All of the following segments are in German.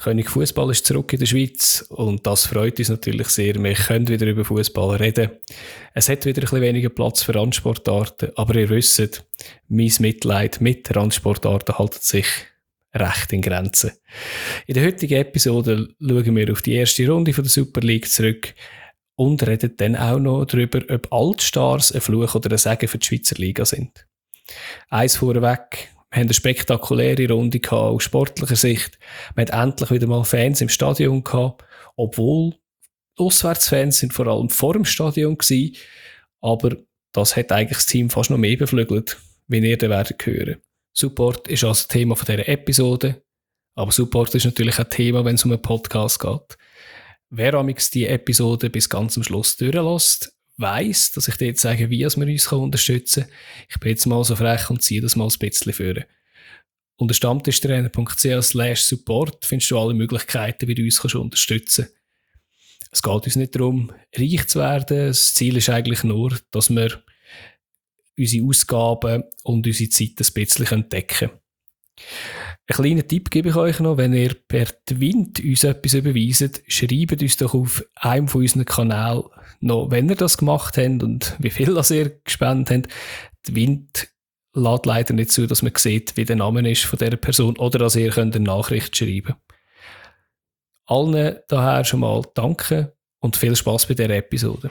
König Fußball ist zurück in der Schweiz und das freut uns natürlich sehr. Wir können wieder über Fußball reden. Es hat wieder ein bisschen weniger Platz für Randsportarten, aber ihr wisst, mein Mitleid mit Randsportarten haltet sich recht in Grenzen. In der heutigen Episode schauen wir auf die erste Runde von der Super League zurück und reden dann auch noch darüber, ob Altstars ein Fluch oder ein Segen für die Schweizer Liga sind. Eins vorweg. Wir haben eine spektakuläre Runde gehabt, aus sportlicher Sicht. Wir hatten endlich wieder mal Fans im Stadion gehabt, obwohl die Auswärtsfans sind vor allem vor dem Stadion gewesen. Aber das hat eigentlich das Team fast noch mehr beflügelt, wie ihr dann werdet hören. Support ist also Thema von dieser Episode. Aber Support ist natürlich auch Thema, wenn es um einen Podcast geht. Wer amix die Episode bis ganz zum Schluss durchlässt, weiss, dass ich dir jetzt sage, wie wir uns unterstützen können. Ich bin jetzt mal so frech und ziehe das mal ein bisschen vor. Unter stammtischtrainer.ch/support findest du alle Möglichkeiten, wie du uns unterstützen kannst. Es geht uns nicht darum, reich zu werden. Das Ziel ist eigentlich nur, dass wir unsere Ausgaben und unsere Zeit ein bisschen entdecken können. Einen kleinen Tipp gebe ich euch noch, wenn ihr per Twint uns etwas überweist, schreibt uns doch auf einem von unseren Kanälen noch, wenn ihr das gemacht habt und wie viel das ihr gespendet habt. Twint lässt leider nicht zu, dass man sieht, wie der Name ist von dieser Person oder dass ihr könnt eine Nachricht schreiben. Allen daher schon mal danke und viel Spass bei dieser Episode.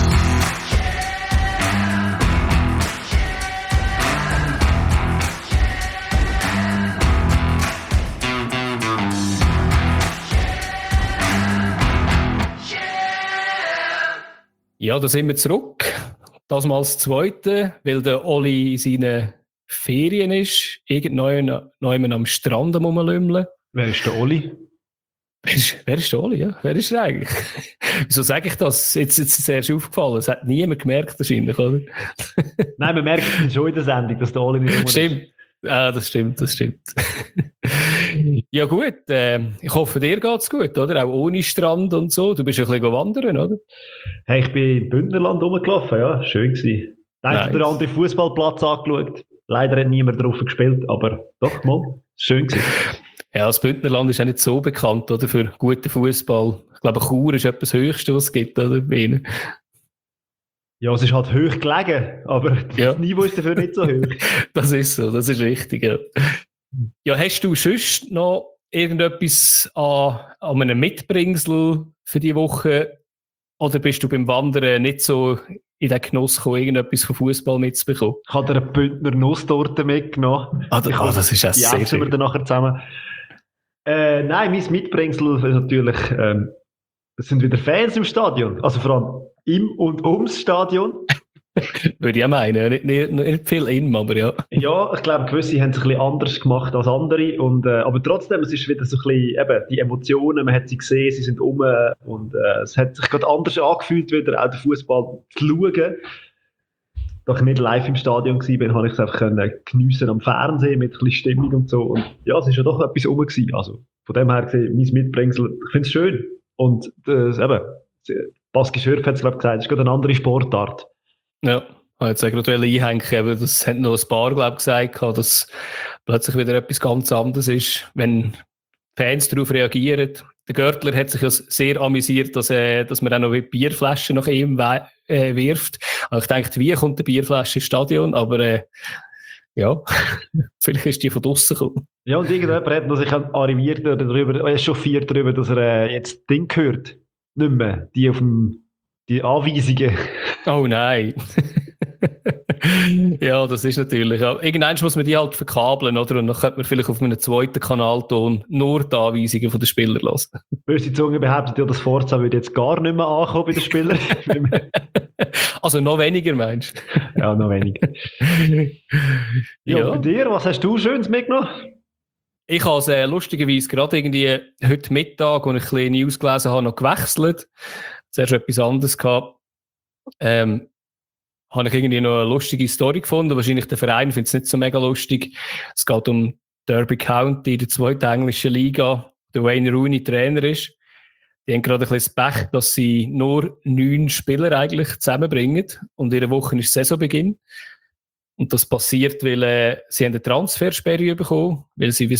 Ja, da sind wir zurück. Das mal das Zweite, weil der Oli in seinen Ferien ist. Irgendjemand am Strand rumlümmeln. Wer ist der Oli? Wer ist der Oli? Ja? Wer ist er eigentlich? Wieso sage ich das? Jetzt ist es erst aufgefallen. Das hat niemand gemerkt wahrscheinlich, oder? Nein, man merkt es schon in der Sendung, dass der Oli nicht rum Stimmt. Ah, das stimmt. Ja gut, ich hoffe, dir geht's gut, oder? Auch ohne Strand und so. Du bist ein bisschen wandern, oder? Hey, ich bin im Bündnerland rumgelaufen, ja, schön gewesen. Nice. Der andere Fußballplatz angeschaut. Leider hat niemand drauf gespielt, aber doch mal, schön gewesen. Ja, das Bündnerland ist auch nicht so bekannt, oder? Für guten Fußball. Ich glaube, Chur ist etwas Höchste, was es gibt, oder? Bei Ihnen. Ja, es ist halt hoch gelegen, aber das Niveau ist dafür nicht so hoch. Das ist so, das ist richtig, ja. Ja, hast du sonst noch irgendetwas an einem Mitbringsel für die Woche? Oder bist du beim Wandern nicht so in den Genuss gekommen, irgendetwas von Fußball mitzubekommen? Ich habe dir eine Bündner Nusstorte mitgenommen. Das ist ja sehr schön. Die essen wir dann nachher zusammen. Nein, mein Mitbringsel ist natürlich, es sind wieder Fans im Stadion. Also vor allem im und ums Stadion. Würde ich auch meinen. Nicht viel in, aber ja. Ja, ich glaube, gewisse haben es ein bisschen anders gemacht als andere. Aber trotzdem, es ist wieder so ein bisschen, eben, die Emotionen, man hat sie gesehen, sie sind um und es hat sich gerade anders angefühlt, wieder auch den Fußball zu schauen. Da ich nicht live im Stadion war, habe ich es einfach geniessen am Fernsehen mit ein bisschen Stimmung und so. Und ja, es war ja doch etwas rum gewesen. Also von dem her gesehen, mein Mitbringsel, ich finde es schön. Und eben, Baski Schürf hat es, glaube ich, gesagt, es ist gerade eine andere Sportart. Ja, ich wollte jetzt gerade einhängen, aber das hat noch ein paar, glaube ich, gesagt, dass plötzlich wieder etwas ganz anderes ist, wenn Fans darauf reagieren. Der Görtler hat sich ja sehr amüsiert, dass man auch noch Bierflaschen nach ihm wirft. Also ich dachte, wie kommt die Bierflasche ins Stadion? Aber ja, vielleicht ist die von draussen gekommen. Ja, und irgendjemand hat sich arriviert darüber, echauffiert darüber, dass er jetzt Ding hört. Nicht mehr. Die Anweisungen. Oh nein. Ja, das ist natürlich. Ja. Irgendwann muss man die halt verkabeln, oder? Und dann könnte man vielleicht auf einem zweiten Kanalton nur die Anweisungen der Spieler hören. Böse Zunge behauptet ja, das Forza würde jetzt gar nicht mehr ankommen bei den Spielern. Also noch weniger, meinst du? Ja, noch weniger. Ja, bei dir, was hast du Schönes mitgenommen? Ich habe es lustigerweise gerade irgendwie heute Mittag, als ich ein bisschen News gelesen habe, noch gewechselt. Zuerst etwas anderes gehabt. Habe ich irgendwie noch eine lustige Story gefunden. Wahrscheinlich der Verein findet es nicht so mega lustig. Es geht um Derby County in der zweiten englischen Liga. Der Wayne Rooney Trainer ist. Die haben gerade ein bisschen das Pech, dass sie nur 9 Spieler eigentlich zusammenbringen. Und in der Woche ist Saisonbeginn. Und das passiert, weil sie eine Transfersperre bekommen, weil sie wie so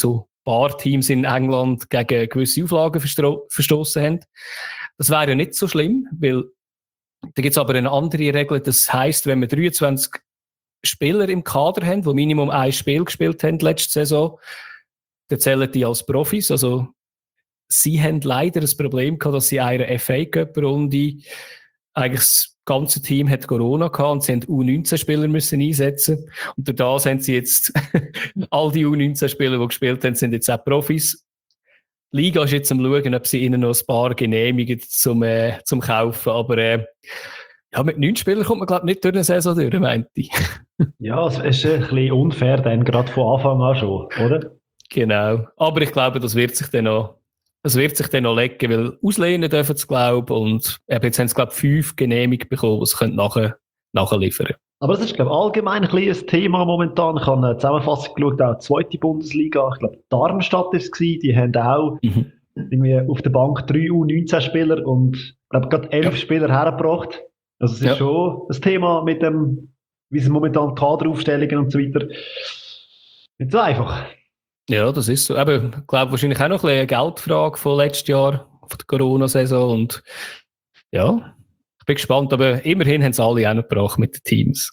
paar Teams in England gegen gewisse Auflagen verstoßen haben. Das wäre ja nicht so schlimm, weil da gibt es aber eine andere Regel. Das heisst, wenn wir 23 Spieler im Kader haben, die Minimum ein Spiel gespielt haben letzte Saison, dann zählen die als Profis. Also sie haben leider das Problem gehabt, dass sie in einer FA-Cup-Runde eigentlich das ganze Team hat Corona gehabt und sie haben U19-Spieler müssen einsetzen. Und durch das haben sie jetzt all die U19-Spieler, die gespielt haben, sind jetzt auch Profis. Die Liga ist jetzt am schauen, ob sie ihnen noch ein paar genehmigen zum Kaufen. Aber ja, mit 9 Spielern kommt man, glaube ich, nicht durch eine Saison durch, meinte ich. Ja, es ist ein bisschen unfair, dann gerade von Anfang an schon, oder? Genau. Aber ich glaube, das wird sich dann noch legen, weil auslehnen dürfen sie, glaube ich. Und jetzt haben sie, glaube ich, 5 genehmigt bekommen, die sie nachliefern können. Aber das ist, glaube ich, allgemein ein bisschen ein Thema momentan. Ich habe eine Zusammenfassung geschaut, auch die 2. Bundesliga. Ich glaube, Darmstadt war es. Die haben auch irgendwie auf der Bank 3 U19-Spieler und ich glaube, gerade 11 Spieler hergebracht. Also es ist schon ein Thema mit dem, wie sie momentan Kaderaufstellungen und so weiter. Nicht so einfach. Ja, das ist so. Aber ich glaube, wahrscheinlich auch noch ein bisschen eine Geldfrage von letztes Jahr, von der Corona-Saison. Und ja, ich bin gespannt. Aber immerhin haben sie alle auch noch gebracht mit den Teams.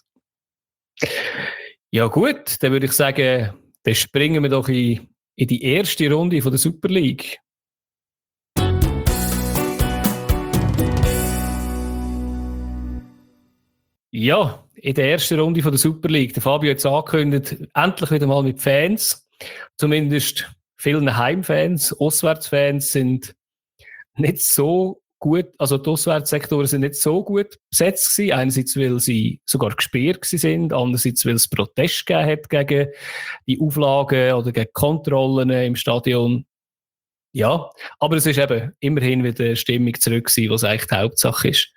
Ja gut, dann würde ich sagen, dann springen wir doch in die erste Runde von der Super League. Ja, in der ersten Runde von der Super League. Der Fabio hat es angekündigt, endlich wieder mal mit Fans. Zumindest vielen Heimfans, Auswärtsfans sind nicht so gut, also die Auswärtssektoren sind nicht so gut besetzt gewesen. Einerseits, weil sie sogar gesperrt sind, andererseits, weil es Protest gegeben hat gegen die Auflagen oder gegen Kontrollen im Stadion. Ja, aber es ist eben immerhin wieder eine Stimmung zurück gewesen, was eigentlich die Hauptsache ist.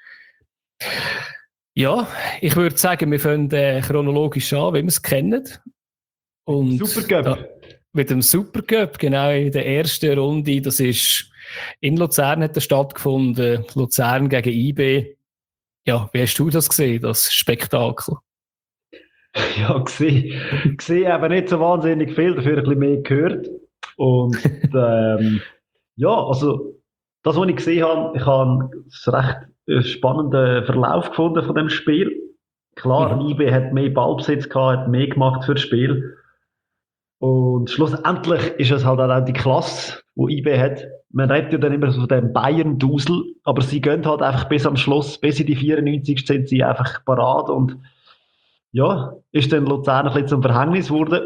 Ja, ich würde sagen, wir fangen chronologisch an, wie wir es kennen. Und Supercup. Mit dem Supercup, genau in der ersten Runde. Das ist in Luzern hat das stattgefunden. Luzern gegen IB. Ja, wie hast du das gesehen, das Spektakel? Ja, gesehen eben nicht so wahnsinnig viel, dafür ein bisschen mehr gehört. Und ja, also das, was ich gesehen habe, ich habe einen recht spannenden Verlauf gefunden von dem Spiel. Klar, IB hat mehr Ballbesitz gehabt, hat mehr gemacht für das Spiel. Und schlussendlich ist es halt auch die Klasse, die IB hat. Man redet ja dann immer so von dem Bayern-Dusel, aber sie gehen halt einfach bis am Schluss, bis in die 94. sind sie einfach parat und ja, ist dann Luzern ein bisschen zum Verhängnis geworden.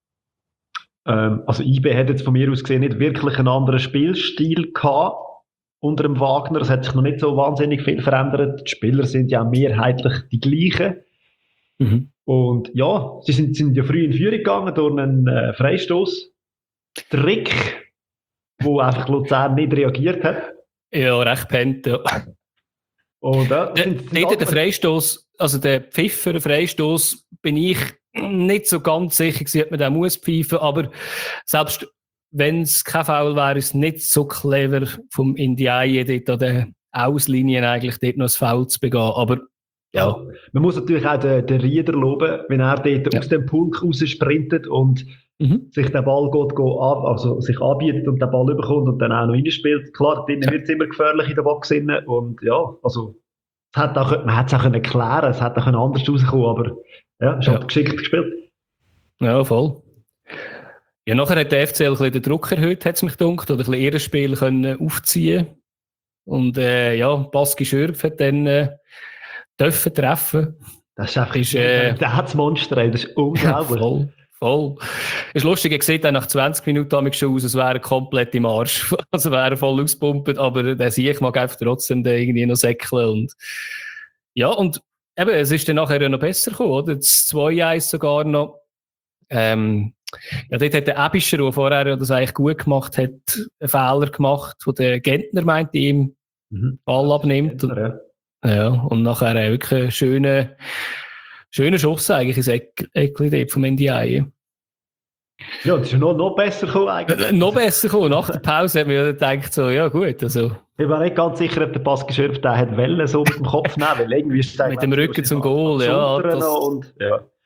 Also IB hat jetzt von mir aus gesehen nicht wirklich einen anderen Spielstil gehabt unter dem Wagner. Es hat sich noch nicht so wahnsinnig viel verändert. Die Spieler sind ja mehrheitlich die gleichen. Und ja, sie sind ja früh in Führung gegangen durch einen Freistoß. Trick, wo einfach Luzern nicht reagiert hat. Ja, recht pennt, ja. Und nicht der Freistoß, also der Pfiffer, Freistoß, bin ich nicht so ganz sicher gewesen, ob man den muss pfeifen, aber selbst wenn es kein Foul wäre, ist es nicht so clever vom Indiaye dort an den Auslinien eigentlich dort noch ein Foul zu begehen, aber ja. Man muss natürlich auch den Rieder loben, wenn er dort aus dem Pulk raus sprintet und sich der Ball sich anbietet und den Ball überkommt und dann auch noch reinspielt. Klar, drinnen wird es immer gefährlich in der Box und ja, also man hätte es auch erklären können, es hätte auch anders rauskommen, aber ja, es hat geschickt gespielt. Ja, voll. Ja, nachher hat der FCL ein bisschen den Druck erhöht, hat es mich gedacht, oder ein bisschen ihr Spiel können aufziehen. Und Baski Schürpf hat dann dürfen treffen. Das ist einfach das Monster, das ist unglaublich. Voll. Ist lustig, er sieht dann nach 20 Minuten schon aus, als wäre er komplett im Arsch. Also wäre er voll auspumpt, aber der Sieg mag einfach trotzdem irgendwie noch säckeln. Und ja, und eben, es ist dann nachher noch besser gekommen, oder? Das 2-1 sogar noch. Ja, dort hat der Ebischer, der vorher das eigentlich gut gemacht hat, einen Fehler gemacht, wo der Gentner meinte, ihm Ball abnimmt. Gentner, ja, und nachher wirklich einen schönen Schuss eigentlich ins Eckli vom Ndiaye. Ja, das ist noch besser gekommen eigentlich. Noch besser gekommen. Nach der Pause hat man gedacht, so, ja gut, also. Ich war nicht ganz sicher, ob der Pass geschürft hat wollen, so mit dem Kopf nehmen, weil irgendwie ist mit dem Rücken zum Goal, ja.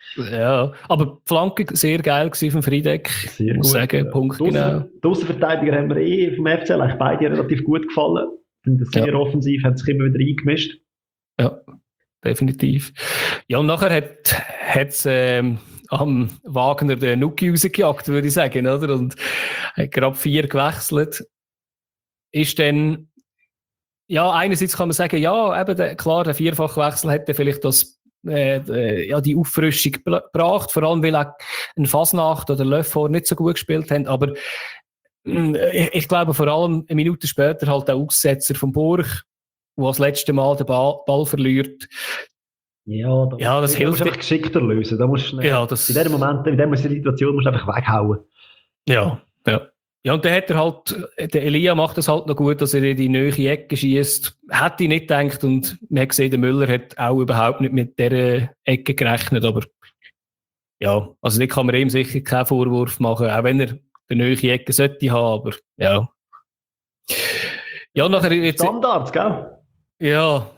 Ja, aber die Flanke sehr geil gewesen vom Friedeck. Sehr muss gut. sagen, Punkt genau. Die Außenverteidiger haben mir vom FCL eigentlich beide relativ gut gefallen. Sind sehr offensiv, haben sich immer wieder eingemischt. Ja, definitiv. Ja, und nachher hat es am Wagner den Nuki rausgejagt, würde ich sagen, oder? Und hat gerade 4 gewechselt. Ist dann, ja, einerseits kann man sagen, ja, eben klar, der Vierfachwechsel hätte vielleicht die Auffrischung gebracht, vor allem weil auch ein Fasnacht oder Löffel nicht so gut gespielt haben, aber ich glaube vor allem eine Minute später halt der Aussetzer von Burg, der das letzte Mal den Ball verliert. Ja, das hilft. Du musst einfach geschickter lösen. Da musst du in diesem Moment, in dieser Situation musst du einfach weghauen. Ja. Ja, und dann hat er halt, der Elia macht es halt noch gut, dass er in die neue Ecke schießt. Hätte ich nicht gedacht, und man hat gesehen, der Müller hat auch überhaupt nicht mit dieser Ecke gerechnet, aber ja, also da kann man ihm sicher keinen Vorwurf machen, auch wenn er eine neue Ecke sollte haben, aber ja. Ja, nachher jetzt, Standards, gell? Ja,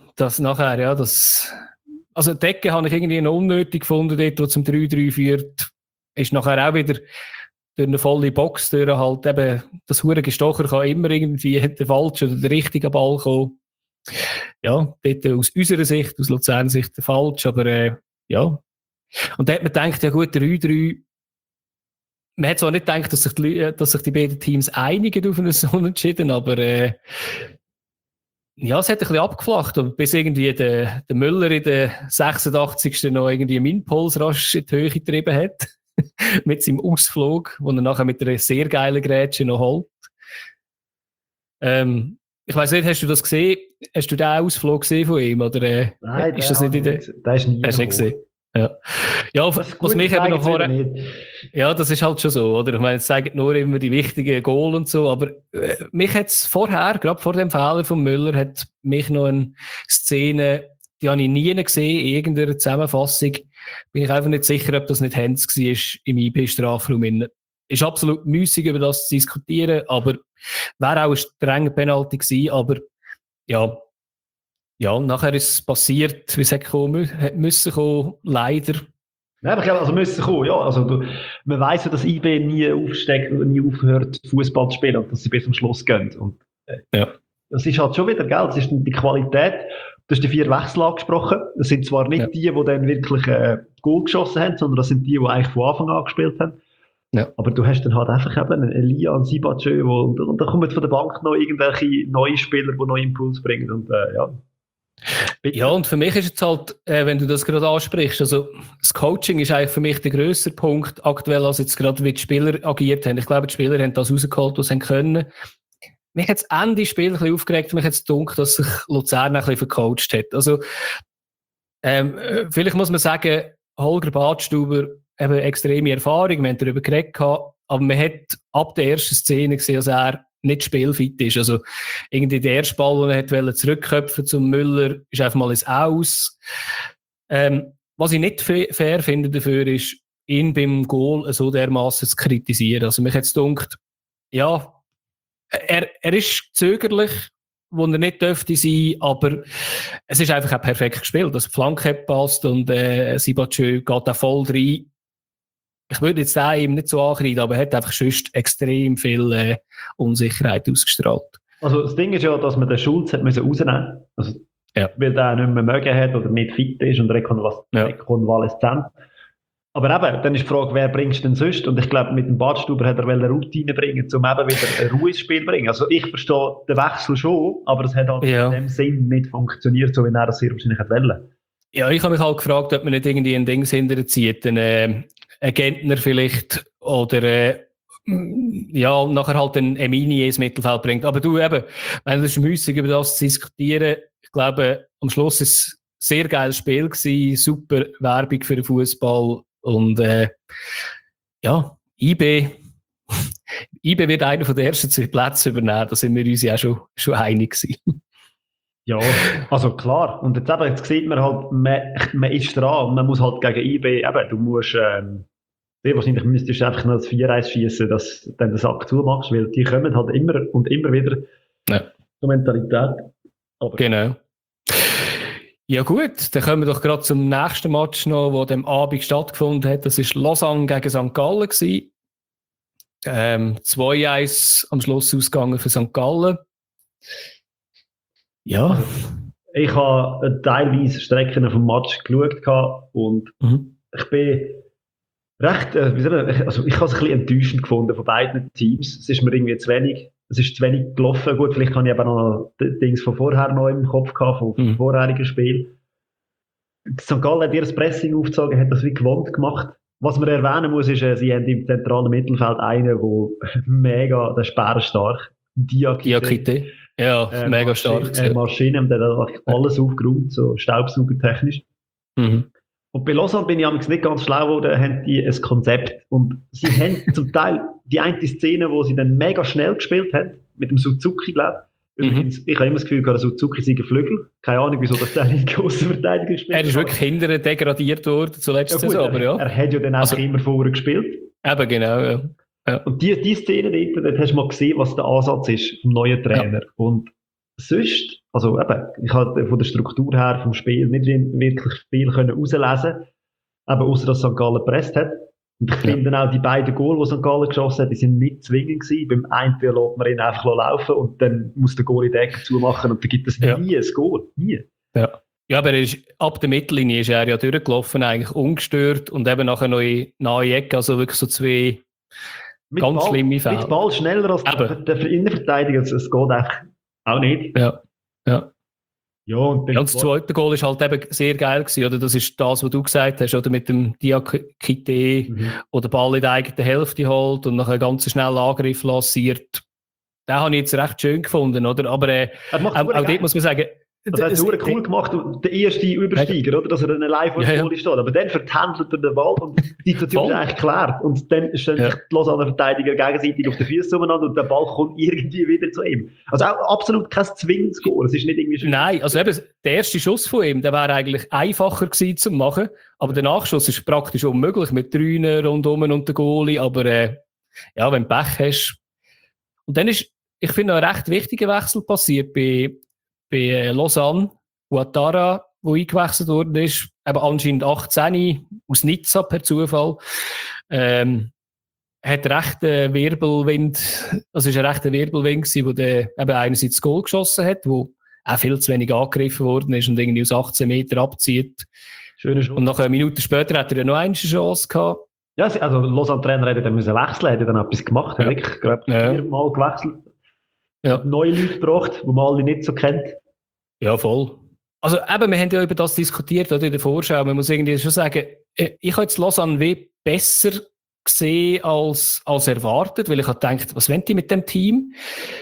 also die Ecke habe ich irgendwie noch unnötig gefunden, dort, wo zum 3-3 führt, ist nachher auch wieder durch eine volle Box, durch halt eben, das hure Stocher kann immer irgendwie den falschen oder den richtigen Ball kommen. Ja, dort aus unserer Sicht, aus Luzerner Sicht der falsch, aber ja. Und da hat man gedacht, ja gut, 3-3, man hat zwar nicht gedacht, dass sich die beiden Teams einigen auf einen Unentschieden, aber ja, es hat ein bisschen abgeflacht und bis irgendwie der Müller in der 86. noch irgendwie einen Impuls rasch in die Höhe getrieben hat. Mit seinem Ausflug, den er nachher mit einer sehr geilen Grätsche noch holt. Ich weiss nicht, hast du das gesehen? Hast du den Ausflug gesehen von ihm? Oder, Nein, ist das nicht in der... Der ist nie hast du nicht gesehen? Ja, was mich eben noch vorher... Ja, das ist halt schon so, oder? Ich meine, es zeigen nur immer die wichtigen Goal und so, aber mich hat es vorher, gerade vor dem Fehler von Müller, hat mich noch eine Szene, die habe ich nie gesehen, in irgendeiner Zusammenfassung. Bin ich einfach nicht sicher, ob das nicht Hens war im IB-Strafraum. Ist absolut müßig, über das zu diskutieren, aber wäre auch ein strenger Penalty gewesen, aber ja, nachher ist es passiert, wie es hätte müssen kommen, leider. Ja, also müssen kommen, ja. Also man weiss ja, dass IB nie aufsteckt und nie aufhört, Fußball zu spielen und dass sie bis zum Schluss gehen. Und, das ist halt schon wieder, gell, das ist die Qualität. Du hast die 4 Wechsel angesprochen. Das sind zwar nicht die dann wirklich Goal geschossen haben, sondern das sind die eigentlich von Anfang an gespielt haben. Ja. Aber du hast dann halt einfach eben einen Elia und Sibachö, und da kommen von der Bank noch irgendwelche neue Spieler, die neuen Impuls bringen. Und ja, und für mich ist jetzt halt, wenn du das gerade ansprichst, also das Coaching ist eigentlich für mich der grösser Punkt aktuell, als jetzt gerade wie die Spieler agiert haben. Ich glaube, die Spieler haben das rausgeholt, was sie können. Mich hat das Ende des Spiels ein bisschen aufgeregt, mich hat es gedacht, dass sich Luzern ein bisschen vercoacht hat. Also, vielleicht muss man sagen, Holger Badstuber eben extreme Erfahrung, wir haben darüber geredet, aber man hat ab der ersten Szene gesehen, dass er nicht spielfit ist. Also, irgendwie der erste Ball, den er zurückköpfen zum Müller, ist einfach mal ins Aus. Was ich nicht fair finde dafür, ist, ihn beim Goal so dermaßen zu kritisieren. Also, mich hat es gedacht, ja, er ist zögerlich, wo er nicht dürfte sein, aber es ist einfach auch perfekt gespielt. Also die Flanke passt und Sibachö geht auch voll rein. Ich würde jetzt auch ihm nicht so ankreiden, aber er hat einfach sonst extrem viel Unsicherheit ausgestrahlt. Also das Ding ist ja, dass man den Schulz hat müssen rausnehmen, also weil der nicht mehr mögen hat oder nicht fit ist und rekonvaleszent. Aber eben, dann ist die Frage, wer bringst du denn sonst? Und ich glaube, mit dem Badstuber hat er eine Routine bringen, um eben wieder eine Ruhe ins Spiel zu bringen. Also ich verstehe den Wechsel schon, aber es hat halt in dem Sinn nicht funktioniert, so wie er das sehr wahrscheinlich hat wollen. Ja, ich habe mich halt gefragt, ob man nicht irgendwie ein Ding hinterzieht, ein Gentner vielleicht, oder nachher halt ein Emini ins Mittelfeld bringt. Aber du eben, wenn es ist müßig, über das zu diskutieren, ich glaube, am Schluss ist es ein sehr geiles Spiel gewesen, super Werbung für den Fußball. Und IB wird einer von den ersten 2 Plätzen übernehmen, da sind wir uns ja auch schon einig gewesen. Ja, also klar. Und jetzt sieht man halt, man ist dran und man muss halt gegen IB, du musst, sehr wahrscheinlich müsstest du einfach noch das 4-1 schießen, dass du dann den Sack zumachst, weil die kommen halt immer und immer wieder zur Mentalität. Aber genau. Ja gut, dann kommen wir doch gerade zum nächsten Match noch, der am Abend stattgefunden hat. Das war Lausanne gegen St. Gallen. 2-1 am Schluss ausgegangen für St. Gallen. Ja. Also, ich habe teilweise Strecken vom Match geschaut und ich bin recht, also ich habe es ein bisschen enttäuschend gefunden von beiden Teams. Es ist mir irgendwie zu wenig, es ist zu wenig gelaufen. Gut, vielleicht habe ich aber noch Dings von vorher noch im Kopf gehabt, vom vorherigen Spiel. St. Gallen hat ihr Pressing aufgezogen, hat das wie gewohnt gemacht. Was man erwähnen muss, ist, sie haben im zentralen Mittelfeld einen, der mega, der ist bärenstark. Diakite. Ja, mega stark. Maschine, der hat alles aufgeräumt, so staubsaugertechnisch. Und bei Lausanne bin ich nicht ganz schlau geworden, haben die ein Konzept. Und sie haben zum Teil die eine Szene, wo sie dann mega schnell gespielt haben, mit dem Suzuki, glaube ich. Übrigens, ich habe immer das Gefühl, der Suzuki sei ein Flügel. Keine Ahnung, wieso das der linke Außenverteidiger gespielt hat. Er ist wirklich hinterher degradiert worden zur letzten Saison, aber ja. Er hat ja dann auch immer vorher gespielt. Eben, genau, ja. Und die Szene dort hast du mal gesehen, was der Ansatz ist vom neuen Trainer. Ja. Und sonst, also eben, ich habe von der Struktur her vom Spiel nicht wirklich viel herauslesen, eben ausser dass St. Gallen gepresst hat. Und ich finde auch die beiden Goal, die St. Gallen geschossen hat, die sind nicht zwingend gewesen. Beim einen lässt man ihn einfach laufen und dann muss der Goal in die Ecke zumachen und dann gibt es nie ein Goal. Nie. Ja. Ja, aber ab der Mittellinie ist er ja durchgelaufen, eigentlich ungestört und eben nachher noch in nahe Ecke, also wirklich so zwei mit ganz Ball, schlimme Fälle. Mit Ball schneller als der Innenverteidiger, es geht einfach auch nicht. Ja. Ja, und das zweite Goal ist halt eben sehr geil gewesen, oder? Das ist das, was du gesagt hast, oder? Mit dem Diakite, der den Ball in der eigenen Hälfte holt und nachher einen ganz schnellen Angriff lanciert. Den habe ich jetzt recht schön gefunden, oder? Aber auch dort muss man sagen, das hat er cool gemacht, der erste Übersteiger, oder? Dass er dann live vor der Goal steht. Aber dann vertändelt er den Ball und die Situation ist eigentlich geklärt. Und dann stellen sich die Lausanne Verteidiger gegenseitig auf den Füßen umeinander und der Ball kommt irgendwie wieder zu ihm. Also auch absolut kein zwingendes Goal. Es ist nicht irgendwie schön. Nein, also eben, der erste Schuss von ihm, der wäre eigentlich einfacher gewesen zu machen. Aber der Nachschuss ist praktisch unmöglich mit 3 rundum und der Goalie. Aber ja, wenn du Pech hast. Und dann ist, ich finde, ein recht wichtiger Wechsel passiert bei Lausanne, Ouattara, der eingewechselt worden ist, eben anscheinend 18 aus Nizza per Zufall, hat recht Wirbelwind, also ist ein rechter Wirbelwind gewesen, wo der eben einerseits das Goal geschossen hat, wo auch viel zu wenig angegriffen worden ist und irgendwie aus 18 Meter abzieht. Und nach einer Minute später hat er noch eine Chance gehabt. Ja, also Lausanne-Trainer hätte dann müssen dann etwas gemacht, hat wirklich gerade 4-mal gewechselt. Neue Leute gebracht, die man alle nicht so kennt. Ja, voll. Also eben, wir haben ja über das diskutiert, oder in der Vorschau. Man muss irgendwie schon sagen, ich habe jetzt Lausanne wie besser gesehen als erwartet, weil ich habe gedacht, was wollen die mit dem Team?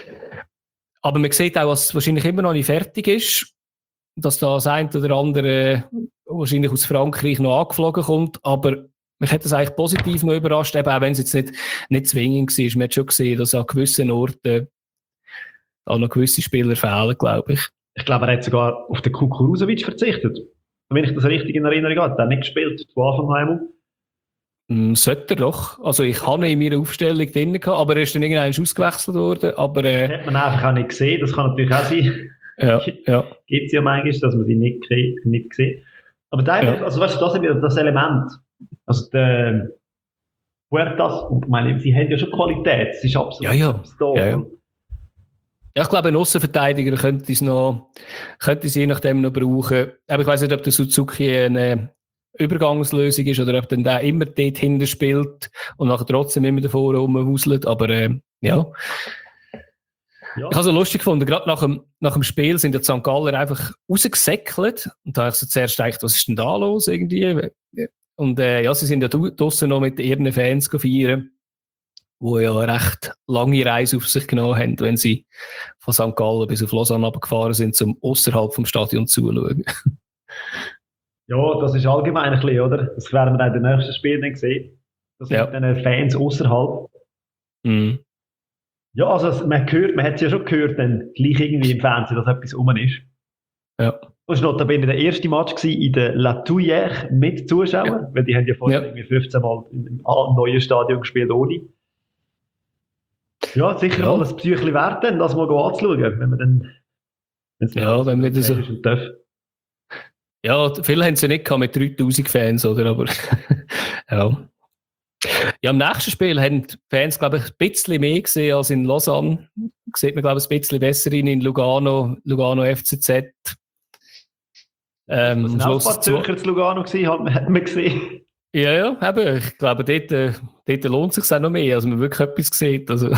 Aber man sieht auch, was wahrscheinlich immer noch nicht fertig ist, dass da das eine oder andere wahrscheinlich aus Frankreich noch angeflogen kommt, aber mich hat das eigentlich positiv noch überrascht, eben auch wenn es jetzt nicht zwingend war. Man hat schon gesehen, dass an gewissen Orten auch noch gewisse Spieler fehlen, glaube ich. Ich glaube, er hat sogar auf den Kukuruzovic verzichtet. Wenn ich das richtig in Erinnerung habe, hat er nicht gespielt von Anfang an. Sollte er doch. Also ich habe ihn in meiner Aufstellung drin gehabt, aber er ist dann irgendwann ausgewechselt worden. Aber, das hat man einfach auch nicht gesehen, das kann natürlich auch sein. Ja. Gibt es ja manchmal, dass man sie nicht sieht. Aber also weißt du, das ist wieder das Element. Also der Huertas, und ich meine, sie haben ja schon Qualität, es ist absolut da. Ja, ich glaube, ein Aussenverteidiger könnte sie je nachdem noch brauchen. Aber ich weiss nicht, ob der Suzuki eine Übergangslösung ist oder ob dann der immer dort hinten spielt und nachher trotzdem immer davor rumwuselt. Aber ja. Ich habe es so lustig gefunden, gerade nach dem Spiel sind die St. Galler einfach rausgesäckelt. Und da habe ich so zuerst gedacht, was ist denn da los irgendwie? Und sie sind ja draussen noch mit ihren Fans feiern, die ja eine recht lange Reise auf sich genommen haben, wenn sie von St. Gallen bis auf Lausanne runtergefahren sind, um außerhalb vom Stadion zuzuschauen. Ja, das ist allgemein ein bisschen, oder? Das werden wir dann in den nächsten Spielen dann sehen. Das sind dann Fans außerhalb. Mhm. Ja, also man hat es ja schon gehört, dann gleich irgendwie im Fernsehen, dass etwas rum ist. Ja. Das war notabene der erste Match in der La Touillère mit Zuschauern, weil die haben ja vorher irgendwie 15 Mal im neuen Stadion gespielt ohne. Ja, sicher mal ein Psychli wert, dann das mal anzuschauen, wenn man dann, wenn wir das so darf. Ja, viele haben es ja nicht gehabt mit 3000 Fans, oder? Aber ja. Ja, im nächsten Spiel haben die Fans, glaube ich, ein bisschen mehr gesehen als in Lausanne. Sieht man, glaube ich, ein bisschen besser in Lugano FCZ. Das Am sind auch ein Schluss paar Zürcher zu Lugano gewesen, hat man gesehen. ja, eben. Ich glaube, dort lohnt es sich auch noch mehr, als man wirklich etwas sieht. Also.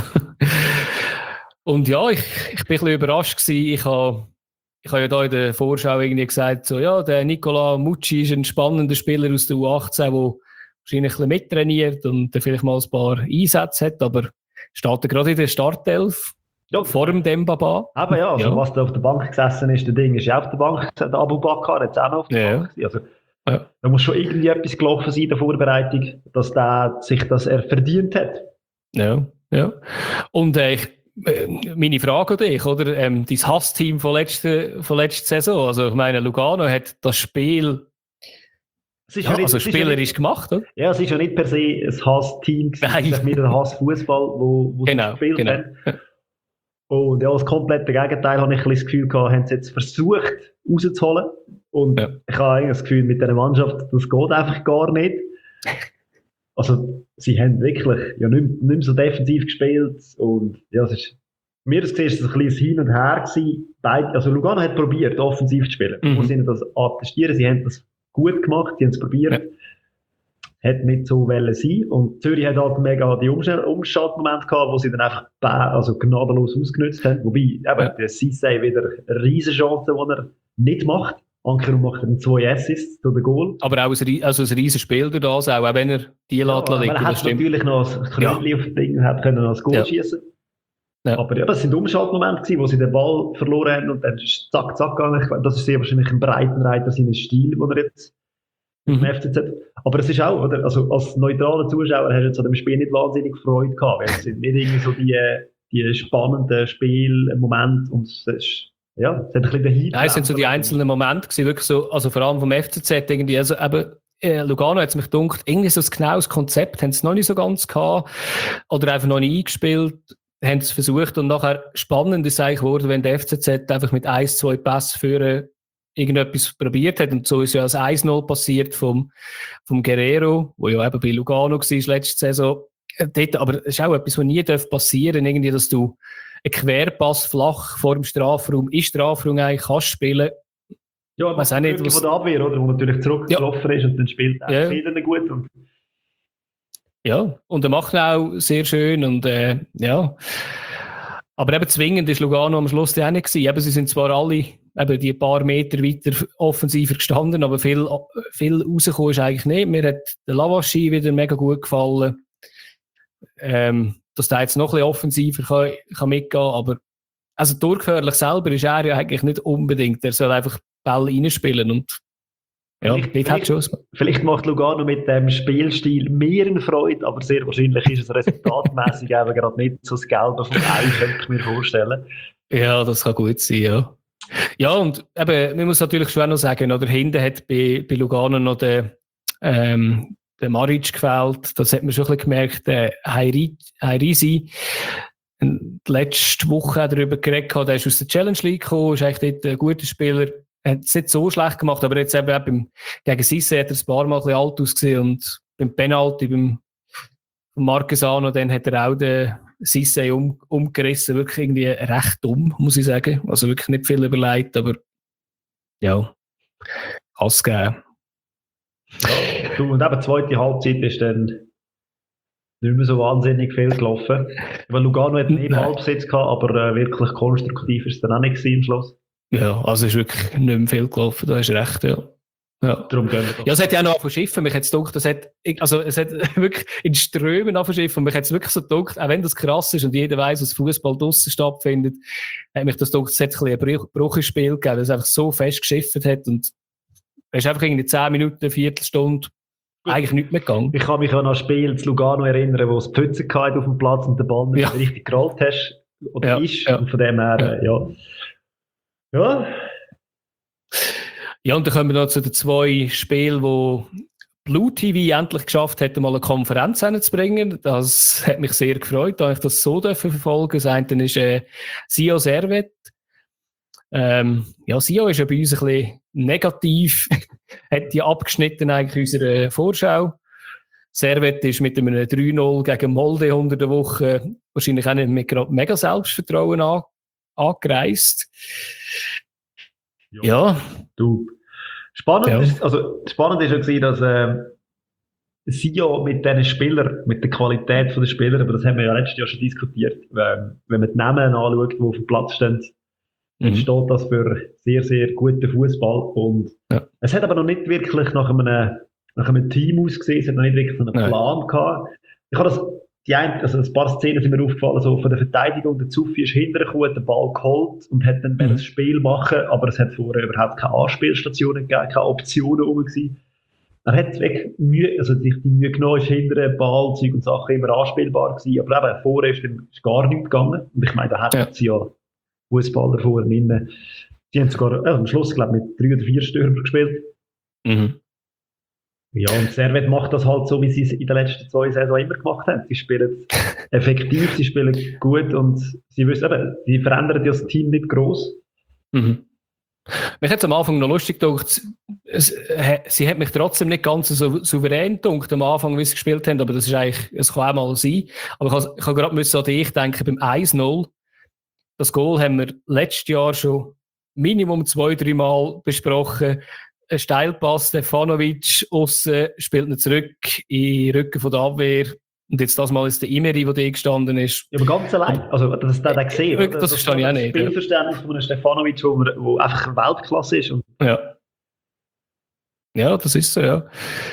Und ja, ich bin ein bisschen überrascht gewesen. Ich habe ja da in der Vorschau irgendwie gesagt, so, ja, der Nicola Mucci ist ein spannender Spieler aus der U18, der wahrscheinlich ein bisschen mittrainiert und der vielleicht mal ein paar Einsätze hat, aber steht er gerade in der Startelf Ja. vor dem Dembaba. Aber ja, also was da auf der Bank gesessen ist, der Ding ist ja auf der Bank, der Abu Bakr hat es auch noch auf der Bank gewesen. Also, da muss schon irgendwie etwas gelaufen sein in der Vorbereitung, dass der sich das verdient hat. Ja. Und meine Frage an dich, oder? Dein Hassteam von letzter Saison. Also, ich meine, Lugano hat das Spiel spielerisch gemacht, oder? Ja, es ist ja nicht per se ein Hassteam, es ist nicht ein Hassfußball, wo sie gespielt haben. Und ja, das komplette Gegenteil habe ich das Gefühl gehabt, haben sie jetzt versucht rauszuholen. Und ich habe eigentlich das Gefühl, mit dieser Mannschaft, das geht einfach gar nicht. Also, sie haben wirklich ja, nicht mehr so defensiv gespielt. Und ja, es ist, mir das gesehen, ist es ein bisschen Hin und Her gewesen. Also, Lugano hat probiert, offensiv zu spielen. Ich muss ihnen das attestieren. Sie haben das gut gemacht, sie haben es probiert. Ja. Hat nicht so wollen sein. Und Zürich hat halt mega die Umschaltmomente gehabt, wo sie dann einfach gnadenlos ausgenutzt haben. Wobei, eben, der Cissé wieder eine riesen Chance, die er nicht macht. Ankerum macht dann 2 Assists zu den Goal. Aber auch ein riesen Spiel durch das, auch wenn er die liegen. Er hat natürlich noch ein Knöllchen auf dem Ding, hat können als Goal schießen. Ja. Aber ja, das sind Umschaltmomente gewesen, wo sie den Ball verloren haben und dann ist zack gegangen. Das ist sehr wahrscheinlich ein Breitenreiter seines Stil, den er jetzt im FCZ. Aber es ist auch, oder? Also als neutraler Zuschauer hast du jetzt an dem Spiel nicht wahnsinnig Freude gehabt, weil es sind nicht irgendwie so die spannenden Spielmomente und es ist, ja, es hat ein bisschen den Heat. Nein, es sind so die einzelnen Momente gewesen, wirklich so, also vor allem vom FCZ irgendwie, also eben, Lugano hat es mich gedacht, irgendwie so ein genaues Konzept haben sie noch nicht so ganz gehabt oder einfach noch nicht eingespielt, haben es versucht und nachher spannend ist eigentlich geworden, wenn der FCZ einfach mit 1-2 Pässen führen irgendetwas probiert hat und so ist ja das 1-0 passiert vom Guerrero, wo ja eben bei Lugano war letzte Saison. Dort, aber es ist auch etwas, was nie passieren darf, irgendwie, dass du einen Querpass flach vor dem Strafraum, in Strafraum eigentlich kannst spielen. Ja, aber auch nicht, von der Abwehr, oder, wo natürlich zurückgelaufen ist und dann spielt er wieder gut. Und ja, und er macht ihn auch sehr schön und ja. Aber eben zwingend ist Lugano am Schluss auch nicht gewesen. Eben, sie sind zwar alle eben die paar Meter weiter offensiver gestanden, aber viel rausgekommen ist eigentlich nicht. Mir hat der Lavaschi wieder mega gut gefallen. Dass der jetzt noch ein bisschen offensiver kann mitgehen, aber also durchgefährlich selber ist er ja eigentlich nicht unbedingt. Er soll einfach Ball reinspielen und ja, vielleicht macht Lugano mit dem Spielstil mehr eine Freude, aber sehr wahrscheinlich ist es resultatmäßig eben gerade nicht so das Gelbe vom Ei, könnte ich mir vorstellen. Ja, das kann gut sein, ja. Ja, und eben, man muss natürlich schon noch sagen, oder hinten hat bei Lugano noch der Maric gefällt, das hat man schon ein bisschen gemerkt, der Hairisi, letzte Woche darüber geredet, der ist aus der Challenge League gekommen, ist eigentlich dort ein guter Spieler, hat es nicht so schlecht gemacht, aber jetzt eben gegen Cissé hat er ein paar Mal ein bisschen alt ausgesehen und beim Penalty, beim Marquesano, dann hat er auch den Cissé umgerissen, wirklich irgendwie recht dumm, muss ich sagen, also wirklich nicht viel überlegt, aber ja, kann es geben. Ja, und eben die zweite Halbzeit ist dann nicht mehr so wahnsinnig viel gelaufen. Weil Lugano hat nicht Halbsitz gehabt, aber wirklich konstruktiv ist es dann auch nicht gewesen am Schluss. Ja, also es ist wirklich nicht mehr viel gelaufen, da hast du recht, ja. Ja. Darum gehen wir ja, es hat ja auch noch verschiffen. Mich hat es gedacht, es hat wirklich in Strömen verschiffen. Mich hat es wirklich so gedacht, auch wenn das krass ist und jeder weiss, dass Fußball draussen stattfindet, hat mich das gedacht, es hat ein Bruch im Spiel gegeben, weil es einfach so fest geschifft hat und es ist einfach irgendwie 10 Minuten, eine Viertelstunde eigentlich nichts mehr gegangen. Ich kann mich an ein Spiel zu Lugano erinnern, wo es Pfütze hatte auf dem Platz und den Ball nicht richtig gerollt hast. Oder ist. Ja. Und von dem her, ja. Ja, und dann kommen wir noch zu den 2 Spielen, wo Blue TV endlich geschafft hat, mal eine Konferenz hinzubringen. Das hat mich sehr gefreut, da ich das so verfolgen durfte. Das eine ist Sio Servet. Sion ist ja bei uns ein bisschen negativ, hat die abgeschnitten eigentlich unserer Vorschau. Servet ist mit einem 3-0 gegen Molde unter der Woche wahrscheinlich auch nicht mit mega Selbstvertrauen angereist. Ja. Du. Spannend ist ja gewesen, dass Sion mit diesen Spielern, mit der Qualität der Spieler, aber das haben wir ja letztes Jahr schon diskutiert, wenn man die Namen anschaut, die auf dem Platz stehen, dann steht das für sehr, sehr guten Fußball. Und es hat aber noch nicht wirklich nach einem Team ausgesehen, es hat noch nicht wirklich einen Plan gehabt. Ich habe ein paar Szenen sind mir aufgefallen, so von der Verteidigung, der Zuffi ist hintergekommen, den Ball geholt und hat dann das Spiel machen, aber es hat vorher überhaupt keine Anspielstationen gegeben, keine Optionen rum gewesen. Er hat wirklich sich die Mühe genommen, ist hinter den Ball, Zeug und Sachen immer anspielbar gewesen, aber eben vorher ist gar nichts gegangen. Und ich meine, da hätten sie ja Fußballer vorher nicht. Die haben sogar am Schluss, glaube ich, mit 3 oder 4 Stürmer gespielt. Ja, und Servet macht das halt so, wie sie es in den letzten 2 Saisons immer gemacht haben. Sie spielen effektiv, sie spielen gut und sie wissen eben, sie verändern das Team nicht gross. Mich hat es am Anfang noch lustig gedacht, sie hat mich trotzdem nicht ganz so souverän gedacht am Anfang, wie sie gespielt haben, aber das ist eigentlich, es kann auch mal sein. Aber ich habe gerade an dich denken, beim 1-0, das Goal haben wir letztes Jahr schon Minimum 2-3 Mal besprochen. Ein Steilpass, Stefanovic aussen, spielt ihn zurück in den Rücken von der Abwehr. Und jetzt das Mal ist der Imeri, der da gestanden ist. Ja, aber ganz allein. Also, das gesehen. Das verstehe ich auch nicht. Das Spielverständnis von einem Stefanovic, wo einfach Weltklasse ist. Und ja, das ist so, ja.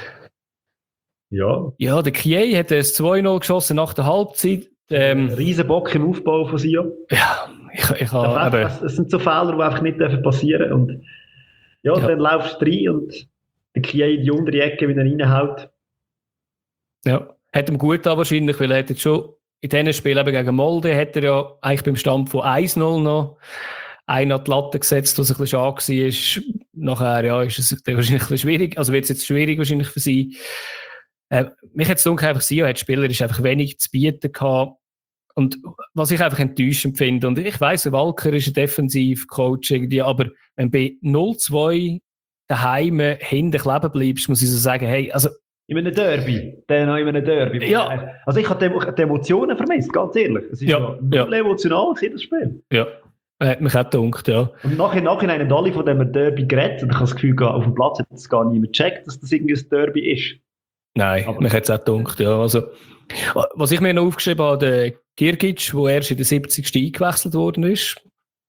Ja, der Kiei hat ein 2-0 geschossen nach der Halbzeit. Ein Riesenbock im Aufbau von Sion. Ja, ich habe... Es sind so Fehler, die einfach nicht passieren dürfen. Und dann laufst du rein und der Kiei in die untere Ecke wieder reinhaut. Ja. Hat ihm gut an wahrscheinlich, weil er hat jetzt schon in diesen Spielen eben gegen Molde hat er ja eigentlich beim Stand von 1-0 noch einen an die Latte gesetzt, was ein bisschen schade war. Nachher ist es wahrscheinlich ein bisschen schwierig, also wird es jetzt schwierig wahrscheinlich für sie. Mich hat es einfach Sion hat spielerisch einfach wenig zu bieten gehabt. Und was ich einfach enttäuschend finde, und ich weiss, Walker ist ein Defensivcoach irgendwie, aber wenn du bei 0-2 daheim hinten kleben bleibst, muss ich so sagen, hey, also in einem Derby. Ja. Also ich habe die Emotionen vermisst, ganz ehrlich. Es ist null emotional gewesen, das Spiel. Ja, hat mich auch gedacht, ja. Und im Nachhinein haben alle von dem Derby geredet und ich habe das Gefühl, auf dem Platz hat es gar niemand gecheckt, dass das irgendwie ein Derby ist. Nein, mich hat es auch gedacht, ja. Also, was ich mir noch aufgeschrieben habe, der Girgic, der erst in der 70. eingewechselt worden ist,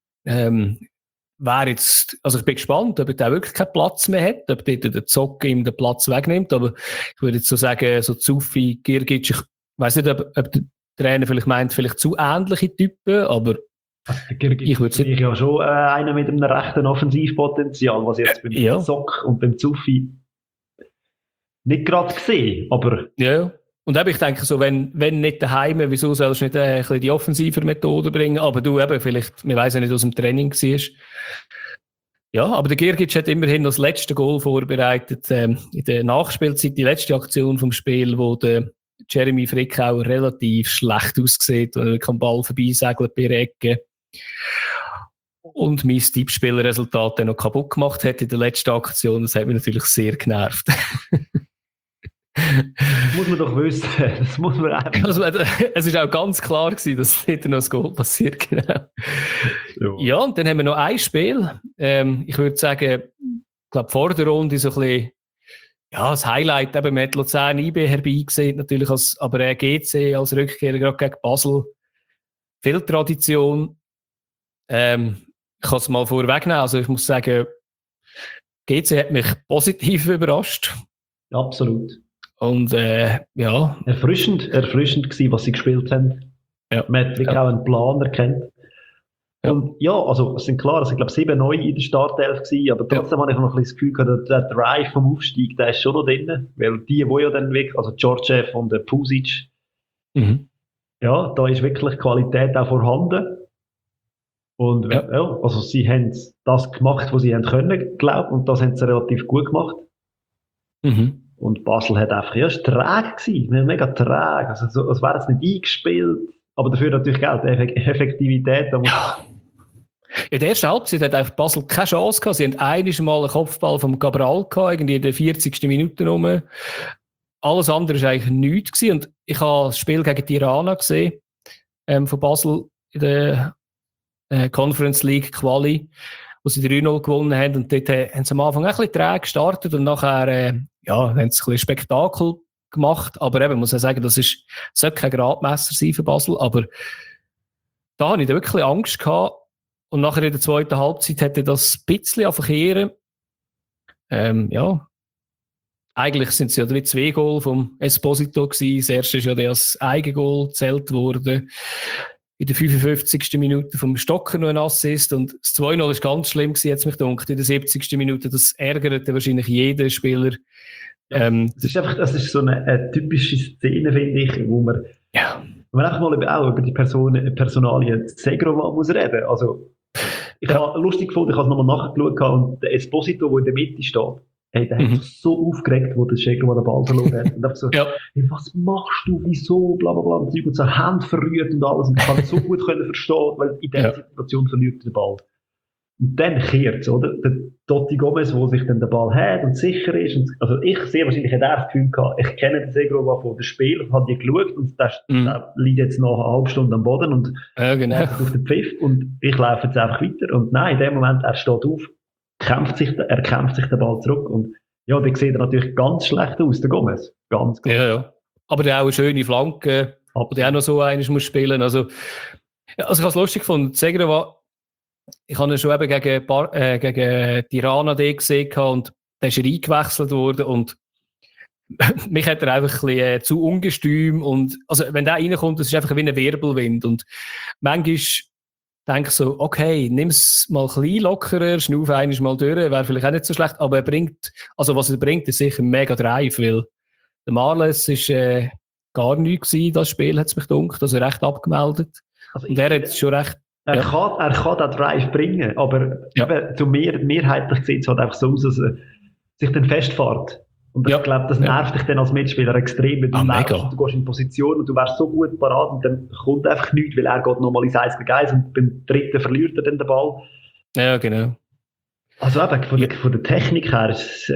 wäre jetzt, also ich bin gespannt, ob er da wirklich keinen Platz mehr hat, ob dort der Zock ihm den Platz wegnimmt, aber ich würde jetzt so sagen, so Zuffi, Girgic, ich weiss nicht, ob der Trainer vielleicht meint, vielleicht zu ähnliche Typen, aber ich würde sagen, ja schon einer mit einem rechten Offensivpotenzial, was jetzt beim Zock und beim Zuffi nicht gerade gesehen, aber... Ja. Und eben, ich denke so, wenn nicht daheim, wieso sollst du nicht ein bisschen die offensive Methode bringen? Aber du eben, vielleicht, wir weiss ja nicht, was im Training war. Ja, aber der Girgic hat immerhin das letzte Goal vorbereitet, in der Nachspielzeit, die letzte Aktion vom Spiel, wo der Jeremy Frickauer relativ schlecht aussieht, und er kann Ball vorbeisegelt bei der Ecke. Und mein Tippspielerresultat dann noch kaputt gemacht hat in der letzten Aktion. Das hat mich natürlich sehr genervt. Das muss man doch wissen. Das muss man einfach. Also, es war auch ganz klar gewesen, dass hinter noch ein Goal passiert, genau. Ja, und dann haben wir noch ein Spiel. Ich würde sagen, ich glaube, vor der Runde so ein bisschen, ja, das Highlight, eben, man hat Luzern IB herbeigesehen, natürlich, aber GC als Rückkehrer gerade gegen Basel. Viel Tradition. Ich kann es mal vorwegnehmen. Also, ich muss sagen, GC hat mich positiv überrascht. Absolut. Und ja. Erfrischend gewesen, was sie gespielt haben. Ja. Man hat wirklich auch einen Plan erkannt. Ja. Und ja, also es sind klar, es sind glaube ich 7 Neue in der Startelf gewesen, aber trotzdem habe ich noch ein bisschen das Gefühl gehabt, der Drive vom Aufstieg, der ist schon noch drin, weil die ja dann wirklich, also Djordjev und der Pusic, ja, da ist wirklich Qualität auch vorhanden. Und ja, also sie haben das gemacht, was sie haben können, glaube ich, und das haben sie relativ gut gemacht. Und Basel hat einfach, ja, es war träge gewesen, mega träge, also so, es wäre jetzt nicht eingespielt, aber dafür natürlich Geld, Effektivität. In der ersten Halbzeit hat einfach Basel keine Chance gehabt. Sie haben einiges Mal einen Kopfball vom Cabral gehabt, irgendwie in der 40. Minute rum. Alles andere war eigentlich nichts gewesen. Und ich habe das Spiel gegen Tirana gesehen, von Basel in der Conference League Quali, wo sie 3-0 gewonnen haben. Und dort haben sie am Anfang ein bisschen träge gestartet und nachher, haben sie ein bisschen Spektakel gemacht. Aber eben, muss ich sagen, das sollte kein Gradmesser sein für Basel. Aber da hatte ich wirklich Angst gehabt. Und nachher in der zweiten Halbzeit hätte das ein bisschen verkehren. Eigentlich sind es ja 2 Goal vom Esposito gewesen. Das erste ist ja das Eigengoal gezählt worden. In der 55. Minute vom Stocker noch ein Assist. Und das 2-0 ist ganz schlimm gewesen, jetzt mich gedacht. In der 70. Minute, das ärgert wahrscheinlich jeden Spieler. Das ist so eine typische Szene, finde ich, wo man einfach mal auch über die Personalie Segrova muss reden. Also, ich habe lustig gefunden, ich habe es nochmal nachgeschaut und der Esposito, der in der Mitte steht, der hat sich so aufgeregt, wo der Segrova den Ball verloren hat. Und einfach so, hey, was machst du, wieso, bla bla bla, und so Hände verrührt und alles. Und ich kann es so gut verstehen, weil in dieser Situation verliert er den Ball. Und dann kehrt es, oder? Der Totti Gomez, der sich dann den Ball hat und sicher ist. Und, also ich sehe wahrscheinlich, hat er das Gefühl gehabt, ich kenne den Segrova von dem Spiel, habe die geschaut und der liegt jetzt noch eine halbe Stunde am Boden und auf den Pfiff und ich laufe jetzt einfach weiter. Und nein, in dem Moment, er steht auf, er kämpft sich den Ball zurück und ja, der sieht natürlich ganz schlecht aus, der Gomez. Ganz. Ja. Aber der auch eine schöne Flanke, der auch noch so eines muss spielen. Also ich habe es lustig gefunden, Segrova, ich habe ihn schon eben gegen Tirana gesehen und dann ist er eingewechselt worden und mich hat er einfach ein bisschen zu ungestüm und also wenn der reinkommt, das ist einfach wie ein Wirbelwind und manchmal denke ich so, okay, nimm es mal ein bisschen lockerer, schnauf einmal mal durch, wäre vielleicht auch nicht so schlecht, aber was er bringt, ist sicher mega Drive, weil der Marles ist gar nichts gewesen, das Spiel hat es mich gedacht, also recht abgemeldet und er hat schon recht. Er kann den Drive bringen, aber mehrheitlich sieht es halt einfach so aus, dass er sich dann festfährt. Und ich glaube, das nervt dich dann als Mitspieler extrem, weil du gehst in Position und du wärst so gut parat und dann kommt einfach nichts, weil er geht nochmal ins 1 gegen 1 und beim dritten verliert er dann den Ball. Ja, genau. Also eben, von der Technik her ist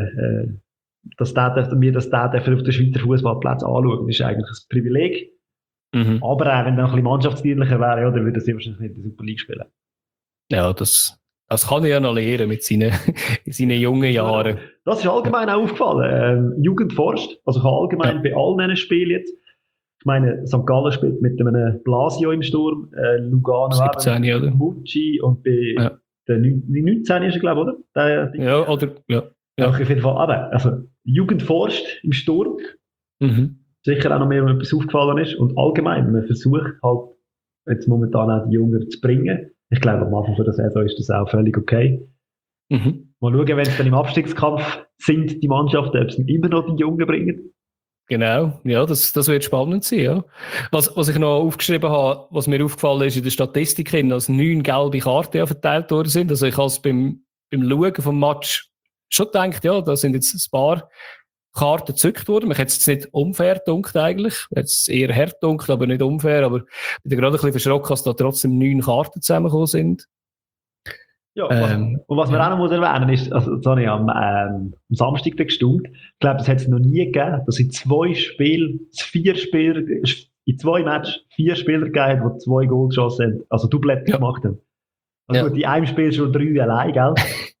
dass der auf den Schweizer Fußballplatz anschauen, ist eigentlich ein Privileg. Aber auch wenn er ein bisschen mannschaftsdienlicher wäre, dann würde er sehr wahrscheinlich nicht in der Super League spielen. Ja, das kann er ja noch lernen mit in seinen jungen Jahren. Das ist allgemein auch aufgefallen. Jugendforst, also ich habe allgemein bei allen Spielen jetzt, ich meine, St. Gallen spielt mit einem Blasio im Sturm, Lugano 17, mit Mucci und bei der 19 ist er, glaube ich, oder? Ja. Auf jeden Fall, aber, also, Jugendforst im Sturm, sicher auch noch mehr, wenn etwas aufgefallen ist. Und allgemein, man versucht halt jetzt momentan auch die Jünger zu bringen. Ich glaube, am Anfang der Saison ist das auch völlig okay. Mal schauen, wenn es dann im Abstiegskampf sind, die Mannschaften, ob es immer noch die Jungen bringen. Genau, ja, das wird spannend sein. Ja. Was ich noch aufgeschrieben habe, was mir aufgefallen ist in der Statistik, dass 9 gelbe Karten verteilt worden sind. Also ich habe es beim Schauen vom Match schon gedacht, ja, da sind jetzt ein paar Karten gezückt worden. Mich hat es nicht unfair gedacht eigentlich. Jetzt eher hart gedacht, aber nicht unfair. Aber ich bin gerade ein bisschen verschrocken, dass da trotzdem 9 Karten zusammengekommen sind. Ja, und was man auch noch erwähnen muss, ist, also, das habe ich am Samstag gestimmt. Ich glaube, das hat es noch nie gegeben, dass in 2 Spielen, 4 Spieler, in 2 Matches 4 Spieler gegeben hat, die 2 Goal geschossen haben, also Doublette gemacht haben. Also gut, in einem Spiel schon 3 allein, gell?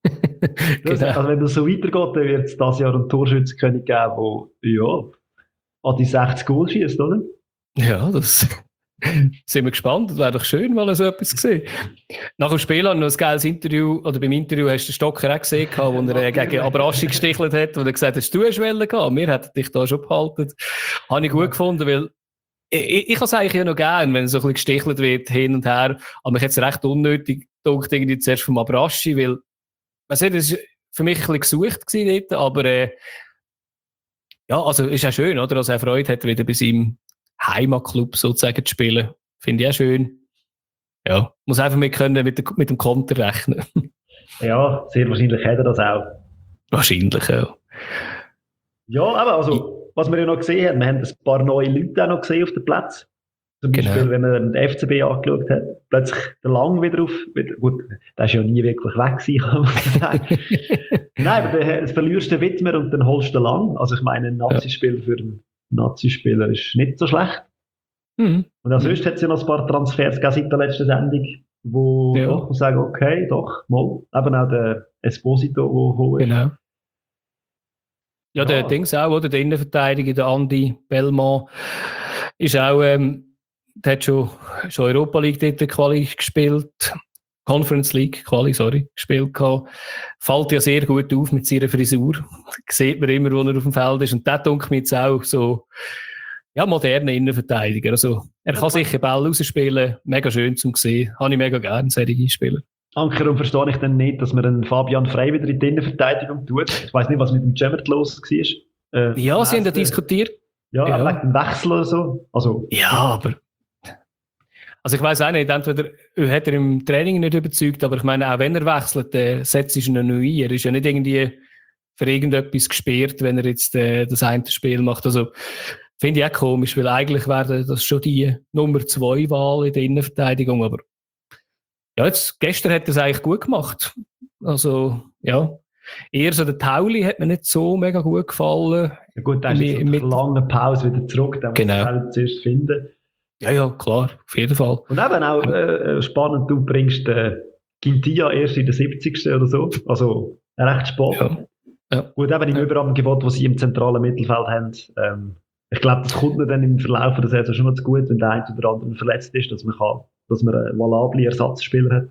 Genau. Also wenn das so weitergeht, dann wird es dieses Jahr einen Torschützenkönig geben, der an die 60 Goal schießt, oder? Ja, das sind wir gespannt. Das wäre doch schön, mal so etwas gesehen. Nach dem Spiel haben wir noch ein geiles Interview, oder beim Interview hast du den Stocker auch gesehen, wo er gegen Abraschi gestichelt hat, wo er gesagt hat, du hast Welle gehabt. Wir hätten dich da schon behalten. Habe ich gut gefunden, weil ich habe es eigentlich ja noch gern, wenn so ein bisschen gestichelt wird, hin und her. Aber mich jetzt recht unnötig gedacht, irgendwie zuerst vom Abraschi, weil das war für mich ein bisschen gesucht gewesen dort, aber also ist auch schön, oder? Dass er Freude hat, wieder bei seinem Heimatclub sozusagen zu spielen. Finde ich auch schön. Ja, muss einfach mit dem Konter rechnen. Ja, sehr wahrscheinlich hat er das auch. Wahrscheinlich, ja. Ja, aber also, was wir ja noch gesehen haben, wir haben ein paar neue Leute auch noch gesehen auf dem Platz. Zum Beispiel, Genau. wenn man den FCB angeschaut hat, plötzlich der Lang gut, der ist ja nie wirklich weg gewesen, kann man sagen. Nein, aber du verlierst den Widmer und dann holst du den Lang. Also ich meine, ein Nazi-Spieler für einen Nazi-Spieler ist nicht so schlecht. Mhm. Und auch sonst hat es ja noch ein paar Transfers gegeben seit der letzten Sendung, wo doch sagen, okay, doch, mal. Eben auch der Esposito, der hoch ist. Genau. Ja, der Dings auch, oder? Der Innenverteidiger, der Andi Bellmann, ist auch, der hat schon Europa League dort Quali gespielt. Conference League Quali, gespielt gehabt. Fällt ja sehr gut auf mit seiner Frisur. Sieht man immer, wo er auf dem Feld ist. Und der dunkelt mir jetzt auch so, ja, moderner Innenverteidiger. Also, er kann sicher Ball rausspielen. Mega schön zum sehen. Habe ich mega gerne, solche Spieler. Ankerum verstehe ich dann nicht, dass man einen Fabian Frey wieder in die Innenverteidigung tut. Ich weiss nicht, was mit dem Cemert los war. Ja, sie haben ja diskutiert. Ja, wegen dem Wechsel oder so. Also, ja, aber... Also ich weiss auch nicht, entweder hat er im Training nicht überzeugt, aber ich meine, auch wenn er wechselt, setzt er ihn neu ein. Er ist ja nicht irgendwie für irgendetwas gesperrt, wenn er jetzt das eine Spiel macht. Also finde ich auch komisch, weil eigentlich wäre das schon die Nummer 2 Wahl in der Innenverteidigung, aber ja, gestern hat er es eigentlich gut gemacht. Also, ja. Eher so der Tauli hat mir nicht so mega gut gefallen. Ja gut, dann ist jetzt mit einer langen Pause wieder zurück, dann muss man zuerst finden. Ja, klar, auf jeden Fall. Und eben auch spannend, du bringst Quintilla erst in der 70. oder so, also recht spät. Ja. Gut, eben im Überangebot, das sie im zentralen Mittelfeld haben, ich glaube, das kommt mir dann im Verlauf der Saison schon noch zu gut, wenn der eine oder andere verletzt ist, dass man einen valablen Ersatzspieler hat.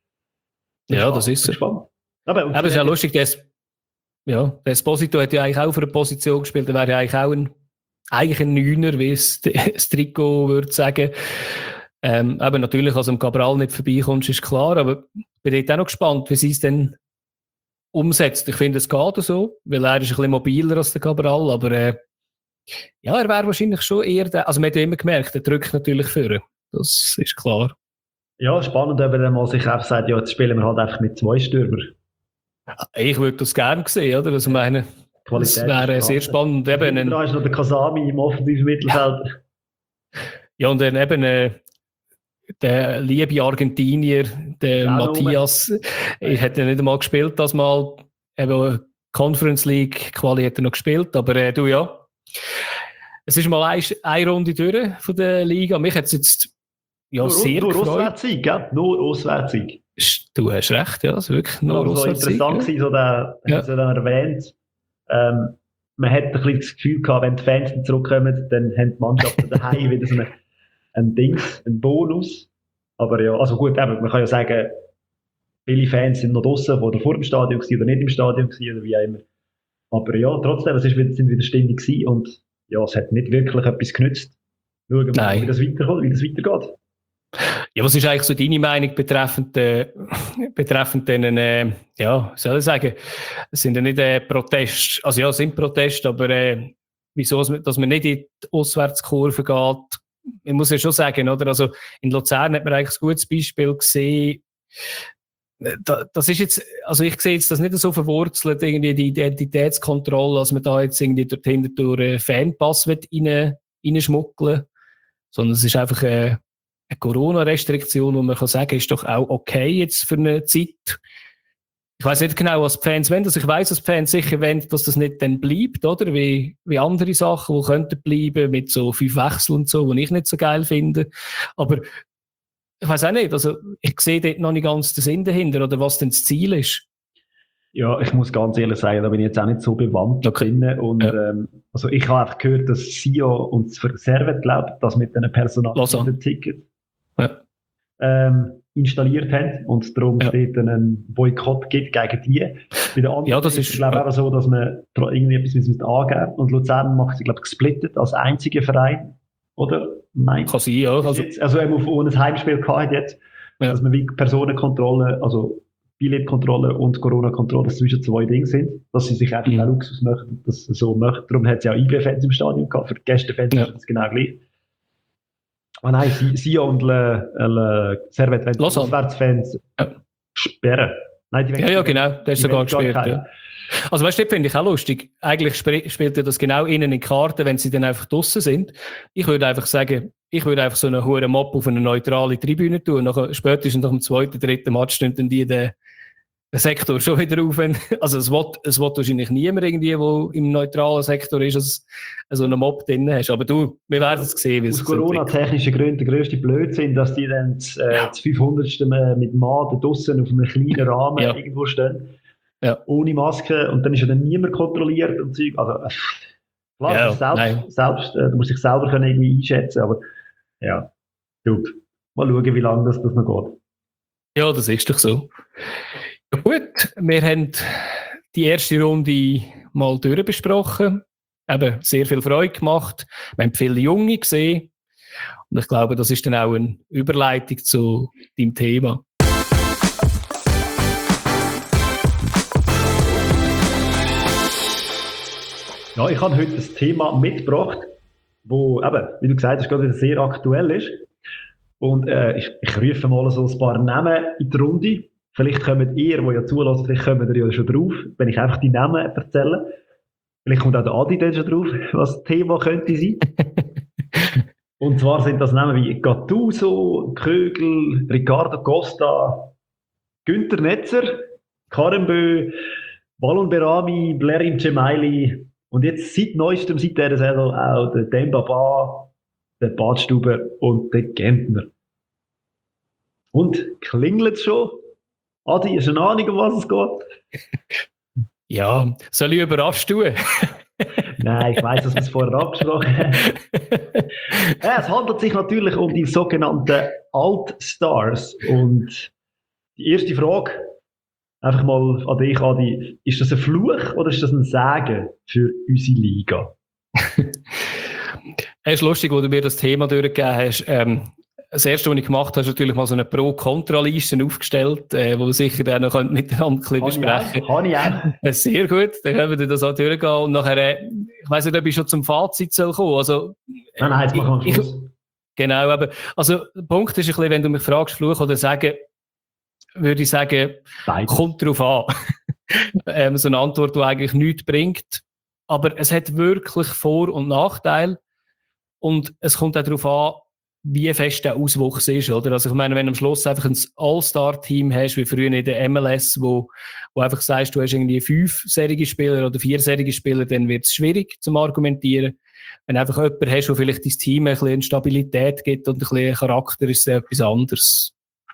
Ja, das ist so. Aber es ist ja lustig, der Esposito hat ja eigentlich auch für eine Position gespielt, der wäre ja eigentlich ein Neuner, wie es das Trikot würde sagen. Aber natürlich, als am Cabral nicht vorbeikommst, ist klar, aber ich bin jetzt auch noch gespannt, wie sie es denn umsetzt. Ich finde, es geht so, weil er ist ein bisschen mobiler als der Cabral, aber ja, er wäre wahrscheinlich schon eher also man hat ja immer gemerkt, er drückt natürlich vor. Das ist klar. Ja, spannend, ob er dann mal sich einfach sagt, ja, jetzt spielen wir halt einfach mit 2 Stürmer. Ich würde das gerne sehen, oder? Also meine, das wäre sehr spannend. Da ist noch der Kasami im offensiven Mittelfeld. Ja, und dann eben der liebe Argentinier, der Matthias, hat ja nicht einmal gespielt, das mal. Eben Conference League Quali hat er noch gespielt, aber du ja. Es ist mal eine Runde durch von der Liga. Mich hat es jetzt sehr nur gefreut. Auswärtssieg, gell? Nur Auswärtssieg. Du hast recht, ja, das ist wirklich nur Auswärtssieg. Interessant gewesen, so dann erwähnt. Man hat ein bisschen das Gefühl gehabt, wenn die Fans dann zurückkommen, dann haben die Mannschaften daheim wieder so einen Bonus. Aber ja, also gut, eben, man kann ja sagen, viele Fans sind noch draussen, die vor dem Stadion waren oder nicht im Stadion waren oder wie auch immer. Aber ja, trotzdem, es sind wieder Stimmung gewesen und ja, es hat nicht wirklich etwas genützt. Schauen wir mal, wie das weitergeht. Ja, was ist eigentlich so deine Meinung betreffend den, ja, soll ich sagen, es sind ja nicht Proteste, also ja, es sind Proteste, aber wieso, dass man nicht in die Auswärtskurve geht, ich muss ja schon sagen, oder? Also in Luzern hat man eigentlich ein gutes Beispiel gesehen. Das ist jetzt, also ich sehe jetzt das nicht so verwurzelt, irgendwie die Identitätskontrolle, dass man da jetzt irgendwie durch Fanpass reinschmuggeln, sondern es ist einfach eine Corona-Restriktion, wo man kann sagen, ist doch auch okay jetzt für eine Zeit. Ich weiss nicht genau, was die Fans wollen. Also ich weiss, dass die Fans sicher wollen, dass das nicht dann bleibt, oder? Wie andere Sachen, die könnten bleiben, mit so 5 Wechseln und so, die ich nicht so geil finde. Aber ich weiss auch nicht, also ich sehe dort noch nicht ganz den Sinn dahinter, oder was denn das Ziel ist. Ja, ich muss ganz ehrlich sagen, da bin ich jetzt auch nicht so bewandt drin. Und also ich habe einfach gehört, dass Sio und Servet, glaube ich, das mit einem personalisierten Ticket installiert haben und darum es dort einen Boykott gibt gegen die. Bei den anderen das ist glaube ich auch so, dass man irgendwie etwas angeben muss. Und Luzern macht sie, glaube ich, gesplittet als einziger Verein. Oder? Nein. Kann sein, ja. Also auf ein Heimspiel gehabt jetzt, dass man wie Personenkontrolle, also Billetkontrolle und Corona-Kontrolle zwischen 2 Dinge sind, dass sie sich einfach auch Luxus möchten, dass sie so möchten. Darum hat es ja auch IB-Fans im Stadion gehabt, für die Gästefans ist das genau gleich. Ah nein, Sia und Servet wollen Auswärtsfans sperren. Nein, die genau, der ist sogar gesperrt. Also weißt du, das finde ich auch lustig. Eigentlich spielt ja das genau innen in die Karten, wenn sie dann einfach draussen sind. Ich würde einfach sagen, so einen hohen Mob auf eine neutrale Tribüne tun. Nachher, spätestens nach dem zweiten, dritten Match stehen dann den Sektor schon wieder auf. Also es will wahrscheinlich niemand irgendwie, der im neutralen Sektor ist, dass so einen Mob drin hast. Aber wir werden es sehen, wie es aus Corona-technischen Gründen der grösste Blödsinn, dass die dann das 500. mit Mann draussen auf einem kleinen Rahmen irgendwo stehen. Ja. Ohne Maske. Und dann ist ja dann niemand kontrolliert und Zeug. Also, klar, selbst, du musst dich selber können irgendwie einschätzen, aber ja, gut. Mal schauen, wie lange das noch geht. Ja, das ist doch so. Ja, gut, wir haben die erste Runde mal durchbesprochen. Eben sehr viel Freude gemacht. Wir haben viele Junge gesehen. Und ich glaube, das ist dann auch eine Überleitung zu deinem Thema. Ja, ich habe heute ein Thema mitgebracht, wo eben, wie du gesagt hast, gerade wieder sehr aktuell ist. Und ich rufe mal so ein paar Namen in die Runde. Vielleicht kommt ihr, die ja zulassen, vielleicht kommt ihr ja schon drauf, wenn ich einfach die Namen erzähle. Vielleicht kommt auch der Adi dann schon drauf, was das Thema könnte sein. Und zwar sind das Namen wie Gattuso, Kögel, Riccardo Costa, Günther Netzer, Karembö, Balon Berami, Blerim Cemaili und jetzt seit neuestem, seit dieser Saison auch der Dembaba, der Badstube und der Gentner. Und klingelt es schon? Adi, hast du eine Ahnung, um was es geht? Ja, soll ich überrascht tun? Nein, ich weiss, dass wir es vorher abgesprochen haben. Es handelt sich natürlich um die sogenannten Altstars. Und die erste Frage, einfach mal an dich, Adi, ist das ein Fluch oder ist das ein Segen für unsere Liga? Es ist lustig, wo du mir das Thema durchgegeben hast. Das erste, was ich gemacht habe, ist natürlich mal so eine Pro-Kontra-Liste aufgestellt, wo wir sicher dann noch miteinander besprechen können. Kann ich auch. Sehr gut, dann können wir das auch durchgehen. Und nachher, ich weiss nicht, ob ich schon zum Fazit kommen soll. Also, nein, jetzt machen wir Schluss. Genau, aber also, der Punkt ist ein bisschen, wenn du mich fragst, Fluch oder Sagen, würde ich sagen, beides. Kommt drauf an. So eine Antwort, die eigentlich nichts bringt. Aber es hat wirklich Vor- und Nachteile. Und es kommt auch darauf an, wie fest der Auswuchs ist, oder? Also ich meine, wenn du am Schluss einfach ein All-Star-Team hast, wie früher in der MLS, wo einfach sagst, du hast irgendwie 5-serige Spieler oder 4-serige Spieler, dann wird es schwierig zum Argumentieren. Wenn du einfach jemanden hast, der vielleicht dein Team ein bisschen Stabilität gibt und ein bisschen Charakter, ist es etwas anderes.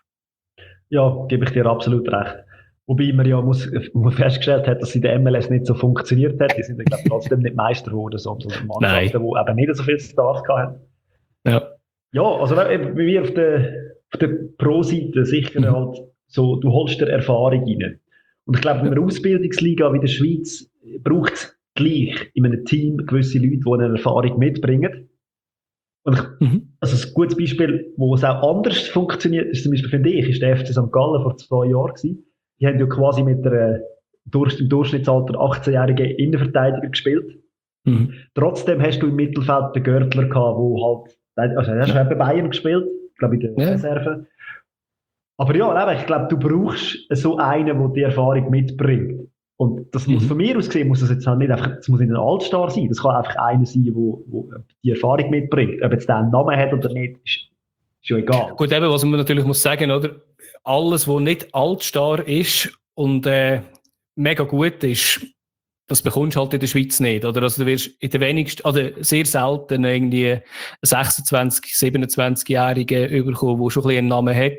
Ja, gebe ich dir absolut recht. Wobei man ja festgestellt hat, dass es in der MLS nicht so funktioniert hat. Die sind ja, glaube ich, trotzdem nicht Meister geworden, sondern Mannschaften, die eben nicht so viele Stars hatten. Ja. Ja, also wie wir auf der Pro-Seite sicher halt so, du holst dir Erfahrung rein. Und ich glaube, in einer Ausbildungsliga wie der Schweiz braucht es gleich in einem Team gewisse Leute, die eine Erfahrung mitbringen. Und also ein gutes Beispiel, wo es auch anders funktioniert, ist zum Beispiel, finde ich, ist der FC St. Gallen vor 2 Jahren gewesen. Die haben ja quasi mit im Durchschnittsalter 18-jährigen Innenverteidiger gespielt. Trotzdem hast du im Mittelfeld den Görtler gehabt, wo halt, also er hat bei Bayern gespielt, glaube ich, in der Reserve. Aber ja, ich glaube, du brauchst so einen, der die Erfahrung mitbringt. Und das muss von mir aus gesehen, muss das jetzt halt nicht einfach, das muss nicht ein Altstar sein. Das kann einfach einer sein, der die Erfahrung mitbringt. Ob jetzt der einen Namen hat oder nicht, ist ja egal. Gut, eben, was man natürlich muss sagen, oder? Alles, was nicht Altstar ist und mega gut ist, das bekommst du halt in der Schweiz nicht, oder? Also du wirst in der wenigsten, oder sehr selten irgendwie einen 26-, 27-Jährigen überkommen, der schon ein bisschen einen Namen hat.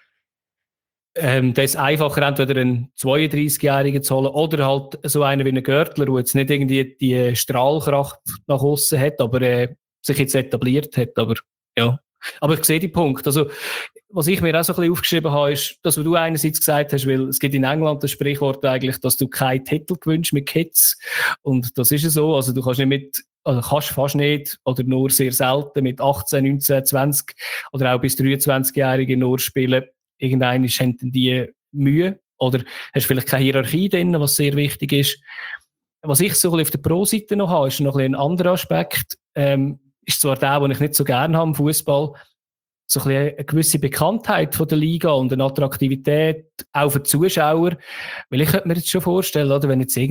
Das ist einfacher, entweder einen 32-Jährigen zu holen oder halt so einen wie einen Görtler, der jetzt nicht irgendwie die Strahlkraft nach außen hat, aber sich jetzt etabliert hat. Aber ja. Aber ich sehe den Punkt. Also, was ich mir auch so ein bisschen aufgeschrieben habe, ist, dass du einerseits gesagt hast, weil es gibt in England das Sprichwort eigentlich, dass du keinen Titel gewünscht mit Kids. Und das ist ja so. Also, du kannst nicht kannst fast nicht oder nur sehr selten mit 18, 19, 20 oder auch bis 23-Jährigen nur spielen. Irgendwann haben die Mühe oder hast vielleicht keine Hierarchie drin, was sehr wichtig ist. Was ich so ein bisschen auf der Pro-Seite noch habe, ist noch ein anderer Aspekt. Ist zwar der, den ich nicht so gerne habe im Fußball. so ein bisschen eine gewisse Bekanntheit von der Liga und eine Attraktivität auch für die Zuschauer. Weil ich könnte mir jetzt schon vorstellen, oder, wenn jetzt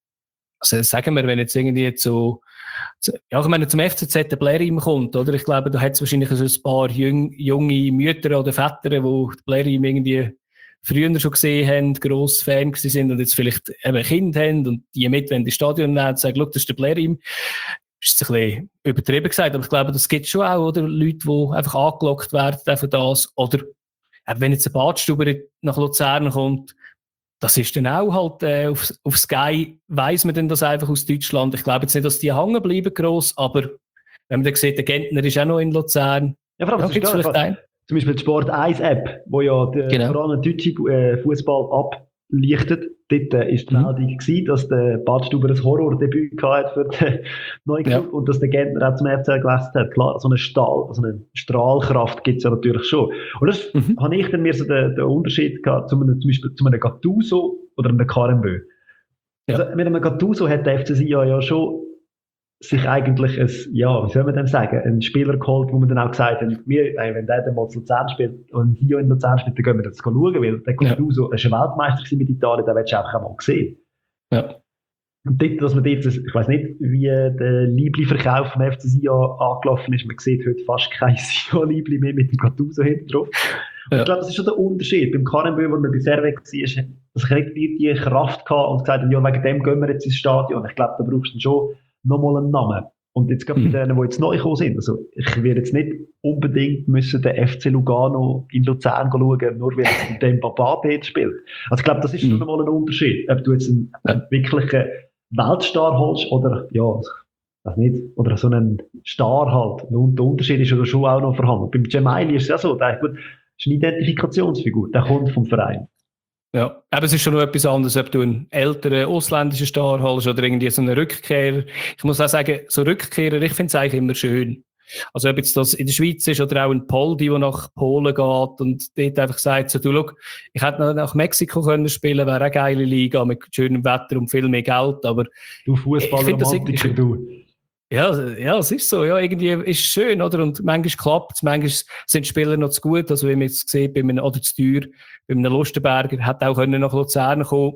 sagen wir, wenn jetzt irgendwie ja, ich meine, zum FCZ der Blerim kommt, oder? Ich glaube, da hat es wahrscheinlich so ein paar junge Mütter oder Väter, die Blerim irgendwie früher schon gesehen haben, grosse Fan sind und jetzt vielleicht eben ein Kind haben und die mit, wenn die Stadion nehmen, sagen, schau, das ist der Blerim. Ist ein bisschen übertrieben gesagt, aber ich glaube, das gibt schon auch, oder? Leute, die einfach angelockt werden von das. Oder wenn jetzt ein Badstuber nach Luzern kommt, das ist dann auch halt auf Sky, weiss man denn das einfach aus Deutschland. Ich glaube jetzt nicht, dass die hängen bleiben gross, aber wenn man dann sieht, der Gentner ist auch noch in Luzern. Ja, vor allem, gibt's vielleicht einen? Zum Beispiel die Sport 1 App, wo ja vor allem den deutschen Fußball ablichtet. Dort war die Meldung gewesen, dass der Badstuber ein Horrordebüt hatte für den neuen Club und dass der Gentner auch zum FCL gewechselt hat. Klar, so eine Strahlkraft gibt es ja natürlich schon. Und das habe ich dann mir so den Unterschied gehabt, zum Beispiel zu einem Gattuso oder einem Karembeu. Ja. Also mit einem Gattuso hat der FC Sion ja schon sich eigentlich wie soll man denn sagen, einen Spieler geholt, wo man dann auch gesagt hat, wenn der dann mal zu Luzern spielt und hier in Luzern spielt, dann gehen wir das schauen, weil der Gattuso ist ein Weltmeister mit Italien, den willst du einfach einmal sehen. Ja. Und dort, dass man dort, ich weiss nicht, wie der Liebli-Verkauf vom FC Sion angelaufen ist, man sieht heute fast kein Sion-Liebli mehr mit dem Gattuso hinten drauf. Und ich glaube, das ist schon der Unterschied. Beim Karembeu, wo man bisher weg war, dass ich nicht die Kraft hatte und gesagt habe, ja, wegen dem gehen wir jetzt ins Stadion. Ich glaube, da brauchst du dann schon nochmal einen Namen. Und jetzt gerade bei denen, die jetzt neu gekommen sind. Also, ich will jetzt nicht unbedingt müssen den FC Lugano in Luzern schauen, nur weil es den Papa dort spielt. Also, ich glaube, das ist schon nochmal ein Unterschied. Ob du jetzt einen wirklichen Weltstar holst oder, ja, weiß nicht, oder so einen Star halt. Und der Unterschied ist ja schon auch noch vorhanden. Beim Gemayli ist es ja so, der ist eine Identifikationsfigur, der kommt vom Verein. Ja, aber es ist schon noch etwas anderes, ob du einen älteren ausländischen Star holst oder irgendwie so einen Rückkehrer. Ich muss auch sagen, so Rückkehrer, ich finde es eigentlich immer schön. Also ob jetzt das in der Schweiz ist oder auch ein Poldi, der nach Polen geht und dort einfach sagt, so, du, schau, ich hätte nach Mexiko können spielen, wäre eine geile Liga mit schönem Wetter und viel mehr Geld, aber du Fußballromantiker, du. Ja, es ist so. Ja, irgendwie ist es schön, oder? Und manchmal klappt es, manchmal sind die Spieler noch zu gut. Also, wie man jetzt sieht, oder zu teuer, bei einem Lustenberger, hat auch nach Luzern kommen.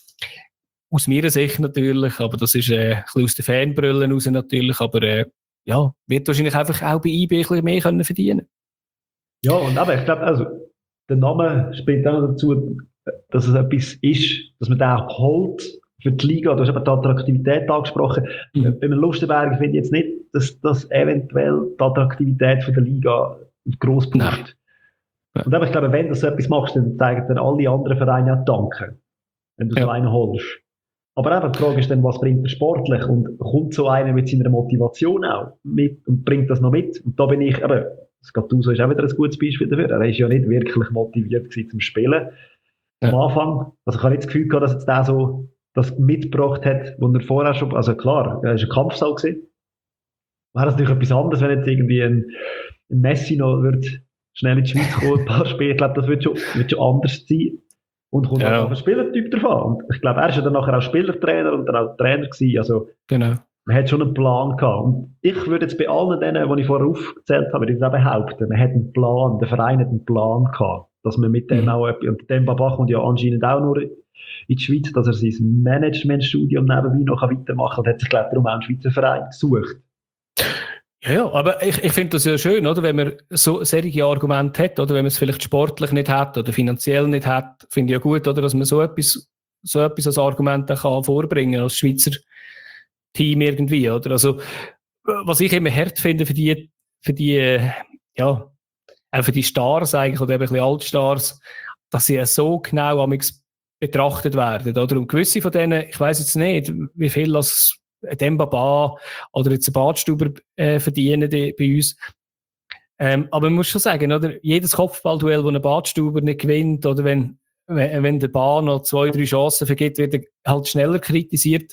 Aus meiner Sicht natürlich, aber das ist ein bisschen aus den Fanbrüllen raus natürlich. Aber ja, wird wahrscheinlich einfach auch bei IB ein bisschen mehr können verdienen. Ja, und aber ich glaube, also, der Name spielt auch dazu, dass es etwas ist, dass man den auch holt für die Liga. Du hast eben die Attraktivität angesprochen. Bei einem Lustenberger finde ich jetzt nicht, dass das eventuell die Attraktivität von der Liga gross pusht. Und aber ich glaube, wenn du so etwas machst, dann zeigen dann alle anderen Vereine auch Danke, wenn du so einen holst. Aber eben, die Frage ist dann, was bringt er sportlich? Und kommt so einer mit seiner Motivation auch mit und bringt das noch mit? Und da bin ich, eben, das Gattuso ist auch wieder ein gutes Beispiel dafür. Er ist ja nicht wirklich motiviert gewesen zum Spielen. Am Anfang, also ich habe nicht das Gefühl gehabt, dass jetzt der so das mitgebracht hat, wo er vorher schon, also klar, er ist ein Kampfsau gewesen. Wäre das natürlich etwas anderes, wenn jetzt irgendwie ein Messi noch wird schnell in die Schweiz kommen, ein paar Spiele. Ich glaube, das wird schon anders sein. Und kommt auch auf den Spielertyp davon. Und ich glaube, er ist ja dann nachher auch Spielertrainer und dann auch Trainer gewesen. Also, man hat schon einen Plan gehabt. Und ich würde jetzt bei allen denen, die ich vorher aufgezählt habe, würde ich auch behaupten, man hat einen Plan, der Verein hat einen Plan gehabt, dass man mit dem auch etwas, und dem Baba kommt ja anscheinend auch nur in die Schweiz, dass er sein Managementstudium nebenbei noch weitermachen kann und hat sich, glaube ich, darum auch einen Schweizer Verein gesucht. Ja, aber ich finde das ja schön, oder? Wenn man so solche Argumente hat, oder wenn man es vielleicht sportlich nicht hat oder finanziell nicht hat, finde ich ja gut, oder? Dass man so etwas als Argument kann vorbringen als Schweizer Team irgendwie, oder? Also, was ich immer hart finde für die auch für die Stars eigentlich, oder eben ein bisschen Altstars, dass sie ja so genau betrachtet werden, oder? Und gewisse von denen, ich weiss jetzt nicht, wie viel das Dembaba oder jetzt ein Badstuber verdienen bei uns. Aber man muss schon sagen, oder? Jedes Kopfballduell, das ein Badstuber nicht gewinnt, oder wenn der Bahn noch 2-3 Chancen vergibt, wird er halt schneller kritisiert.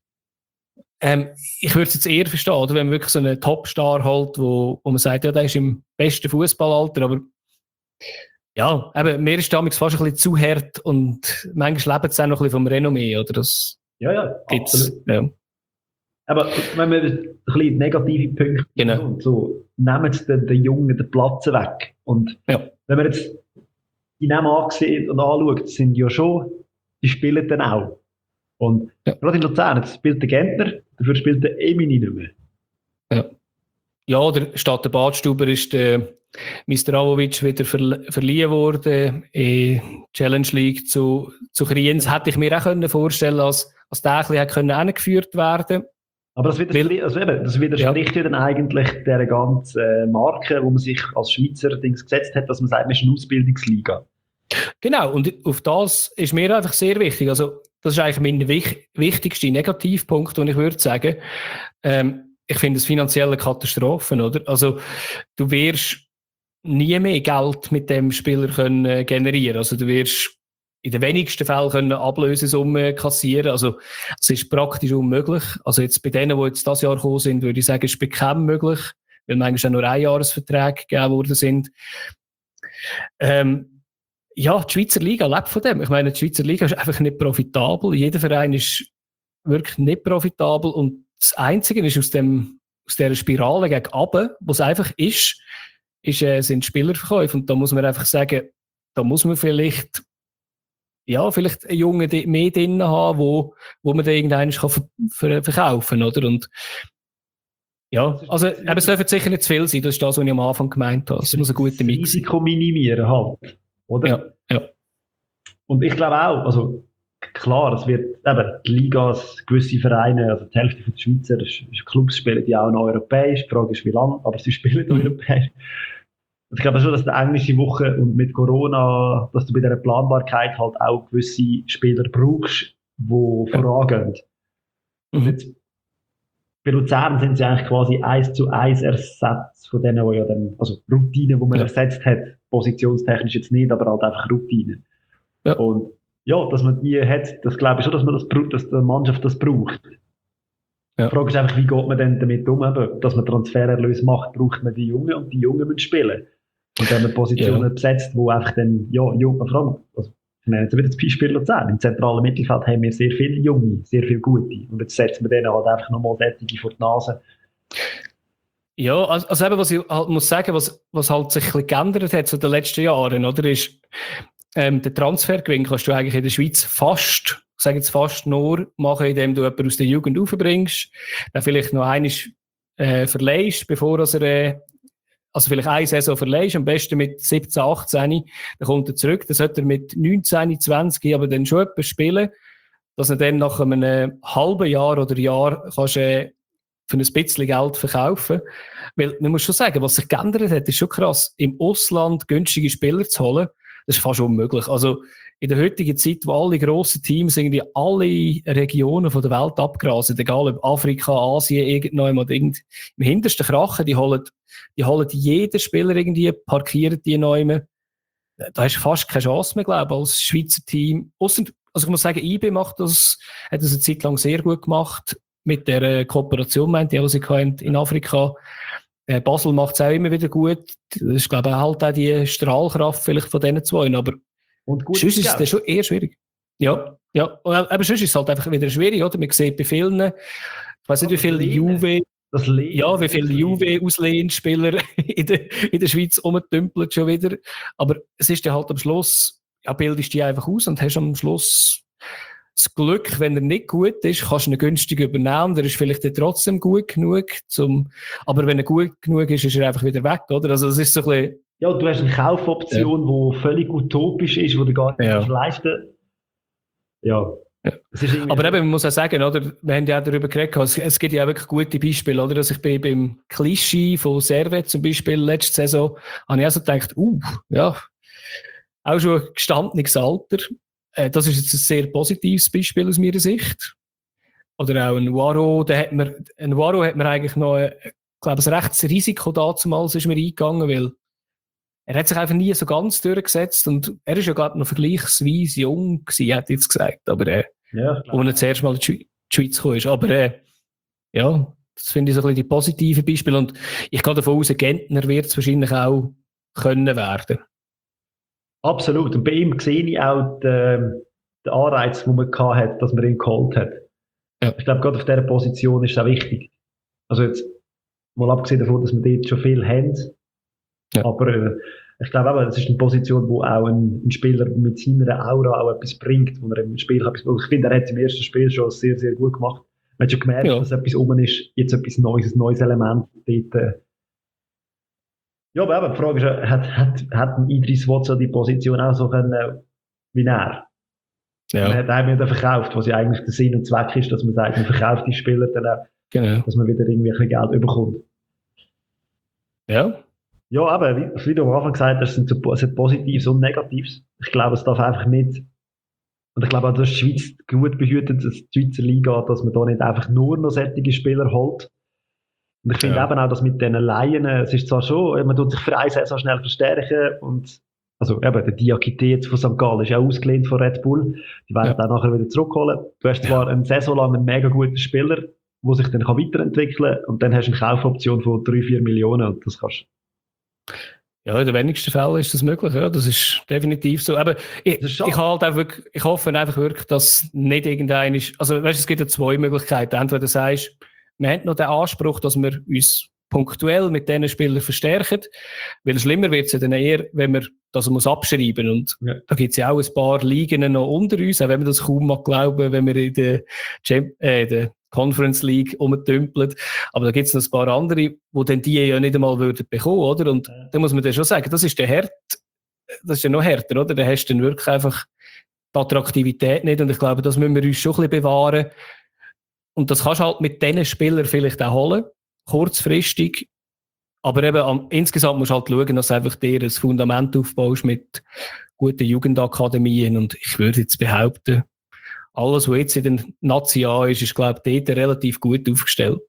Ich würde es jetzt eher verstehen, oder? Wenn man wirklich so einen Topstar holt, wo man sagt, ja, der ist im besten Fußballalter, aber ja, eben, mir ist damals fast ein bisschen zu hart und manchmal lebt es auch noch ein bisschen vom Renommee, oder? Das ja, gibt's, ja. Aber wenn wir ein bisschen negative Punkte Genau. so, nehmen sie den Jungen den Platz weg. Und wenn man jetzt die Namen ansieht und anschaut, sind ja schon, die spielen dann auch. Und gerade in Luzern, jetzt spielt der Gentner, dafür spielt der Emini nicht mehr. Ja, statt der Badstuber ist der Mistravovic wieder verliehen worden in Challenge League zu Kriens. Hätte ich mir auch vorstellen können, als der ein bisschen angeführt werden. Aber das widerspricht ja dann eigentlich der ganzen Marke, wo man sich als Schweizer gesetzt hat, dass man sagt, man ist eine Ausbildungsliga. Genau, und auf das ist mir einfach sehr wichtig. Also, das ist eigentlich mein wichtigster Negativpunkt, den ich würde sagen. Ich finde es finanzielle Katastrophen, oder? Also, du wirst nie mehr Geld mit dem Spieler können generieren. Also, du wirst in den wenigsten Fällen können Ablösesummen kassieren. Also, es ist praktisch unmöglich. Also, jetzt bei denen, die jetzt dieses Jahr gekommen sind, würde ich sagen, es ist bequem möglich, weil manchmal auch nur Einjahresverträge gegeben worden sind. Ja, die Schweizer Liga lebt von dem. Ich meine, die Schweizer Liga ist einfach nicht profitabel. Jeder Verein ist wirklich nicht profitabel und das Einzige ist aus dieser Spirale gegen runter, was einfach sind Spielerverkäufe. Und da muss man einfach sagen, da muss man vielleicht einen Jungen mehr drin haben, wo man den irgendwann verkaufen kann, oder? Und ja, also es dürfen sicher nicht zu viel sein, das ist das, was ich am Anfang gemeint habe. Es muss ein guter Mix sein. Risiko minimieren halt, oder? Ja. Und ich glaube auch, also klar, es wird eben die Ligas, gewisse Vereine, also die Hälfte der Schweizer Clubs spielen die auch noch europäisch, die Frage ist wie lange, aber sie spielen europäisch. Ich glaube schon, dass die englische Woche und mit Corona, dass du bei dieser Planbarkeit halt auch gewisse Spieler brauchst, die vorangehen. Und jetzt, bei Luzern sind sie eigentlich quasi 1:1 Ersatz von denen, die ja dann, also Routinen, die man ersetzt hat, positionstechnisch jetzt nicht, aber halt einfach Routinen. Ja. Und ja, dass man die hat, das glaube ich schon, dass die Mannschaft das braucht. Ja. Die Frage ist einfach, wie geht man denn damit um? Dass man Transfererlöse macht, braucht man die Jungen und die Jungen müssen spielen. Und wenn man Positionen besetzt, wo einfach dann, vor allem, also, ich nenne jetzt wieder das Beispiel Luzern. Im zentralen Mittelfeld haben wir sehr viele Junge, sehr viele Gute. Und jetzt setzen wir denen halt einfach nochmal solche vor die Nase. Ja, also eben, was ich halt muss sagen, was halt sich ein bisschen geändert hat zu den letzten Jahren, oder, ist, den Transfergewinn kannst du eigentlich in der Schweiz fast nur machen, indem du jemanden aus der Jugend aufbringst, dann vielleicht noch einmal verleihst, bevor er also vielleicht eine Saison verleihst, am besten mit 17, 18, dann kommt er zurück, dann sollte er mit 19, 20 aber dann schon etwas spielen, dass er dann nach einem halben Jahr oder Jahr kannst für ein bisschen Geld verkaufen. Weil man muss schon sagen, was sich geändert hat, ist schon krass. Im Ausland günstige Spieler zu holen, das ist fast unmöglich. Also in der heutigen Zeit, wo alle grossen Teams irgendwie alle Regionen von der Welt abgrasen, egal ob Afrika, Asien, irgendjemand im hintersten Krachen, die holen jeden Spieler irgendwie, parkieren die neu. Da hast du fast keine Chance mehr, glaube ich, als Schweizer Team. Also ich muss sagen, IB hat das eine Zeit lang sehr gut gemacht, mit der Kooperation, die sie in Afrika. Basel macht es auch immer wieder gut. Das ist, glaube ich, halt auch die Strahlkraft vielleicht von diesen zwei. Aber sonst ist es dann schon eher schwierig. Ja. Aber sonst ist es halt einfach wieder schwierig, oder? Man sieht bei vielen, ich weiß nicht, wie viele Juve-Auslehenspieler in der Schweiz rumtümpeln schon wieder. Aber es ist dann halt am Schluss, bildest du die einfach aus und hast am Schluss das Glück, wenn er nicht gut ist, kannst du ihn günstig übernehmen. Der ist vielleicht trotzdem gut genug. Aber wenn er gut genug ist, ist er einfach wieder weg, oder? Also, das ist so ein bisschen. Ja, du hast eine Kaufoption, die völlig utopisch ist, die du gar nicht leisten. Ja. Aber eben, man muss auch sagen, oder? Wir haben ja auch darüber geredet, es gibt ja auch wirklich gute Beispiele, oder? Dass ich beim Klischee von Servet zum Beispiel letzte Saison, habe ich auch so gedacht, auch schon ein gestandenes Alter. Das ist jetzt ein sehr positives Beispiel aus meiner Sicht. Oder auch ein Waro, hat mir eigentlich noch, glaube ich, ein rechtes Risiko damals ist mir eingegangen, weil er hat sich einfach nie so ganz durchgesetzt und er ist ja gerade noch vergleichsweise jung gewesen, hätte ich jetzt gesagt, aber wo er zuerst mal in die Schweiz gekommen ist. Aber das finde ich so ein bisschen die positiven Beispiele und ich gehe davon aus, ein Gentner wird es wahrscheinlich auch können werden. Absolut. Und bei ihm sehe ich auch den Anreiz, den man hatte, dass man ihn geholt hat. Ja. Ich glaube, gerade auf dieser Position ist es auch wichtig. Also jetzt, mal abgesehen davon, dass wir dort schon viel haben, Ja. aber ich glaube aber, das ist eine Position, wo auch ein Spieler mit seiner Aura auch etwas bringt, wo er im Spiel etwas, ich finde, er hat es im ersten Spiel schon sehr, sehr gut gemacht. Man hat schon gemerkt, Ja. dass etwas rum ist, jetzt etwas Neues, ein neues Element dort. Ja, aber eben, die Frage ist, hat ein Idris Wotsa die Position auch so können, wie er? Man hat einen wieder verkauft, was ja eigentlich der Sinn und Zweck ist, dass man sagt, man verkauft die Spieler dann auch, Genau. dass man wieder irgendwie ein bisschen Geld bekommt. Ja. Ja, aber wie du am Anfang gesagt hast, es hat Positives und Negatives. Ich glaube, es darf einfach nicht, und ich glaube auch, dass die Schweiz gut behütet, dass die Schweizer Liga, dass man da nicht einfach nur noch solche Spieler holt. Und ich finde eben auch, dass mit diesen Laien, es ist zwar schon, man tut sich für eine Saison schnell verstärken und, also eben, der Diakite jetzt von St. Gallen ist ja ausgelehnt von Red Bull. Die werden auch nachher wieder zurückholen. Du hast zwar eine Saison lang einen mega guten Spieler, der sich dann weiterentwickeln kann und dann hast du eine Kaufoption von 3-4 Millionen und das kannst Ja, in den wenigsten Fällen ist das möglich, ja, das ist definitiv so. Aber ich halt auch wirklich, ich hoffe einfach wirklich, dass nicht irgendein ist, also weißt, es gibt ja zwei Möglichkeiten. Entweder du sagst, wir haben noch den Anspruch, dass wir uns punktuell mit diesen Spielern verstärken, weil schlimmer wird es ja dann eher, wenn man das muss abschreiben und da gibt es ja auch ein paar Ligen noch unter uns, auch wenn man das kaum mag glauben, wenn wir in der Conference League umtümpeln. Aber da gibt es noch ein paar andere, wo dann die ja nicht einmal würden bekommen, oder? Und da muss man dann schon sagen, das ist der das ist ja noch härter, oder? Da hast du dann wirklich einfach die Attraktivität nicht und ich glaube, das müssen wir uns schon ein bisschen bewahren. Und das kannst du halt mit diesen Spielern vielleicht auch holen, kurzfristig. Aber eben insgesamt musst du halt schauen, dass du einfach dir ein Fundament aufbaust mit guten Jugendakademien. Und ich würde jetzt behaupten, alles, was jetzt in den Nazi ist, glaube ich, dort relativ gut aufgestellt.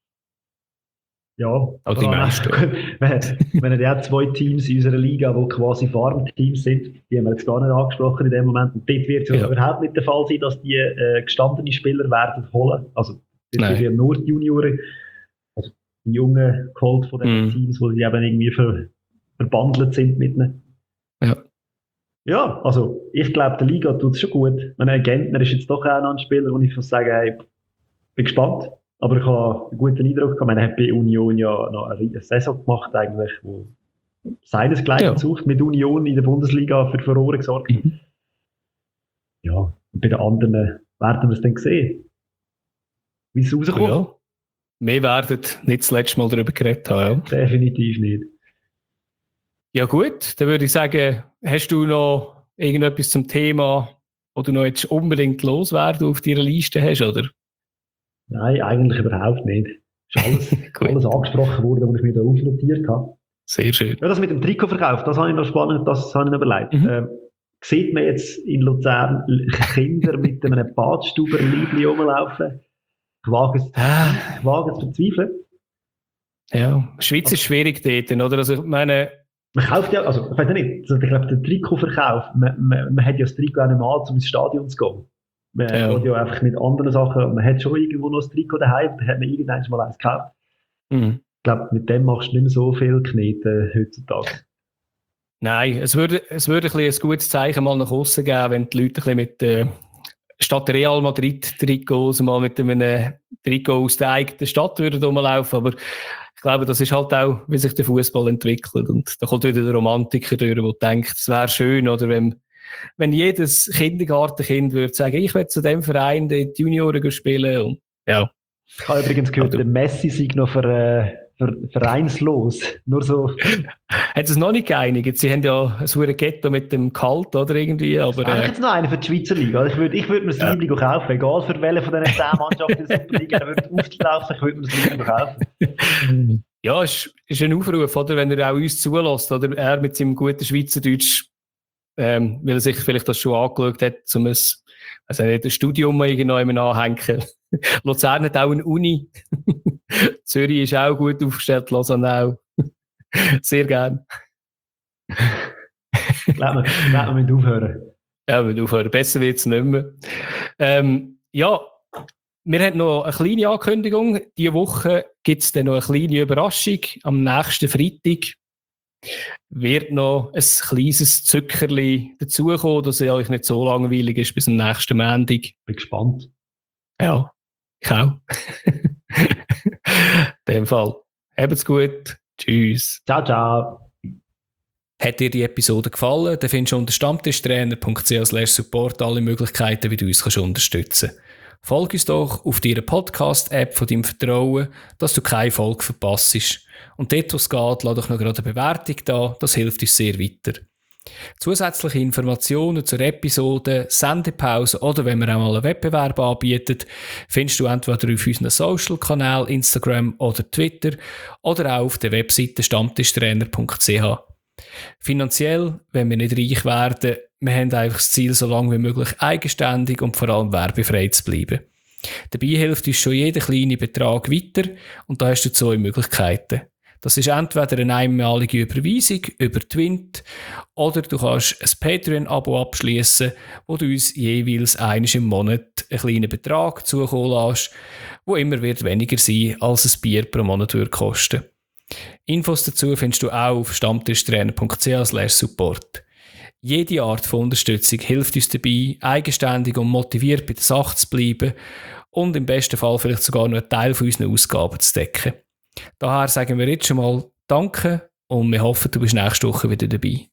Ja, aber die meisten. Wir haben ja zwei Teams in unserer Liga, die quasi Farmteams sind. Die haben wir jetzt gar nicht angesprochen in dem Moment. Und dort wird es überhaupt nicht der Fall sein, dass die gestandene Spieler werden holen. Also, das sind ja nur die Junioren, also die Jungen geholt von den Teams, wo sie eben irgendwie verbandelt sind mit ihnen. Ja, also ich glaube, der Liga tut es schon gut. Gentner ist jetzt doch auch noch ein Spieler, wo ich kann sagen, hey, bin gespannt. Aber ich habe einen guten Eindruck gehabt. Er hat bei Union ja noch eine Saison gemacht, eigentlich, wo seinesgleichen sucht, mit Union in der Bundesliga für Furore gesorgt. Ja, und bei den anderen werden wir es dann sehen, wie es rauskommt. Ja. Wir werden nicht das letzte Mal darüber geredet haben. Ja. Definitiv nicht. Ja gut, dann würde ich sagen, hast du noch irgendetwas zum Thema, wo du noch jetzt unbedingt loswerden auf deiner Liste hast, oder? Nein, eigentlich überhaupt nicht. Ist alles angesprochen worden, was ich mir da aufnotiert habe. Sehr schön. Ja, das mit dem Trikotverkauf, das habe ich noch spannend, das habe ich noch überlegt. Sieht man jetzt in Luzern Kinder mit einem Badstuber-Liebli rumlaufen? Ich wage es zu verzweifeln. Ja, Schweiz ist schwierig dort, oder? Also ich meine... Man kauft ja, also ich weiß nicht, also ich glaube, der Trikotverkauf, man hat ja das Trikot auch nicht mal, um ins Stadion zu gehen. Man geht ja einfach mit anderen Sachen, man hat schon irgendwo noch ein Trikot daheim, da hat man irgendwann mal eins gekauft. Ich glaube, mit dem machst du nicht mehr so viel Knete heutzutage. Nein, es würde ein gutes Zeichen mal nach außen geben, wenn die Leute ein bisschen mit statt Real Madrid Trikots mal mit einem Trikot aus der eigenen Stadt würden rumlaufen, aber ich glaube, das ist halt auch, wie sich der Fußball entwickelt und da kommt wieder der Romantiker durch, der denkt, es wäre schön, oder wenn jedes Kindergartenkind würde sagen, ich will zu dem Verein die Junioren spielen und ja. Ich habe übrigens gehört, der Messi sei noch vereinslos. Nur so. Hat es noch nicht geeinigt? Sie haben ja ein verdammtes Ghetto mit dem Kalt oder irgendwie. Aber eigentlich jetzt noch einer für die Schweizer Liga. Ich würde mir das Liebling kaufen, egal für welche von diesen 10 Mannschaften der Superliga da würde auflaufen, ich würde mir das Liebling kaufen. Ja, es ist ein Aufruf, oder? Wenn er auch uns zulässt, oder er mit seinem guten Schweizerdeutsch, weil er sich vielleicht das schon angeschaut hat, um ein Studium irgendwo anhängen. Luzern hat auch eine Uni. Zürich ist auch gut aufgestellt, Lausanne auch. Sehr gern. Ich glaube, wir müssen aufhören. Ja, wir müssen aufhören. Besser wird es nicht mehr. Ja, wir haben noch eine kleine Ankündigung. Diese Woche gibt es dann noch eine kleine Überraschung. Am nächsten Freitag wird noch ein kleines Zückerli dazukommen, dass es euch nicht so langweilig ist bis zum nächsten Montag. Bin gespannt. Ja. Ich auch. In dem Fall. Habt's gut. Tschüss. Ciao, ciao. Hat dir die Episode gefallen, dann findest du unter stammtischtrainer.ch/support alle Möglichkeiten, wie du uns unterstützen kannst. Folge uns doch auf deiner Podcast-App von deinem Vertrauen, dass du keine Folge verpasst. Und dort, wo es geht, lass doch noch gerade eine Bewertung da, das hilft uns sehr weiter. Zusätzliche Informationen zur Episode, Sendepause oder wenn wir auch mal einen Wettbewerb anbieten, findest du entweder auf unseren Social-Kanälen, Instagram oder Twitter oder auch auf der Webseite stammtischtrainer.ch. Finanziell, wenn wir nicht reich werden, wir haben einfach das Ziel, so lange wie möglich eigenständig und vor allem werbefrei zu bleiben. Dabei hilft uns schon jeder kleine Betrag weiter und da hast du 2 Möglichkeiten. Das ist entweder eine einmalige Überweisung über Twint oder du kannst ein Patreon-Abo abschließen, wo du uns jeweils einmal im Monat einen kleinen Betrag zukommen lässt, wo immer wird weniger sein, als ein Bier pro Monat würde kosten. Infos dazu findest du auch auf stammtischtrainer.ch/support. Jede Art von Unterstützung hilft uns dabei, eigenständig und motiviert bei der Sache zu bleiben und im besten Fall vielleicht sogar noch einen Teil von unseren Ausgaben zu decken. Daher sagen wir jetzt schon mal Danke und wir hoffen, du bist nächste Woche wieder dabei.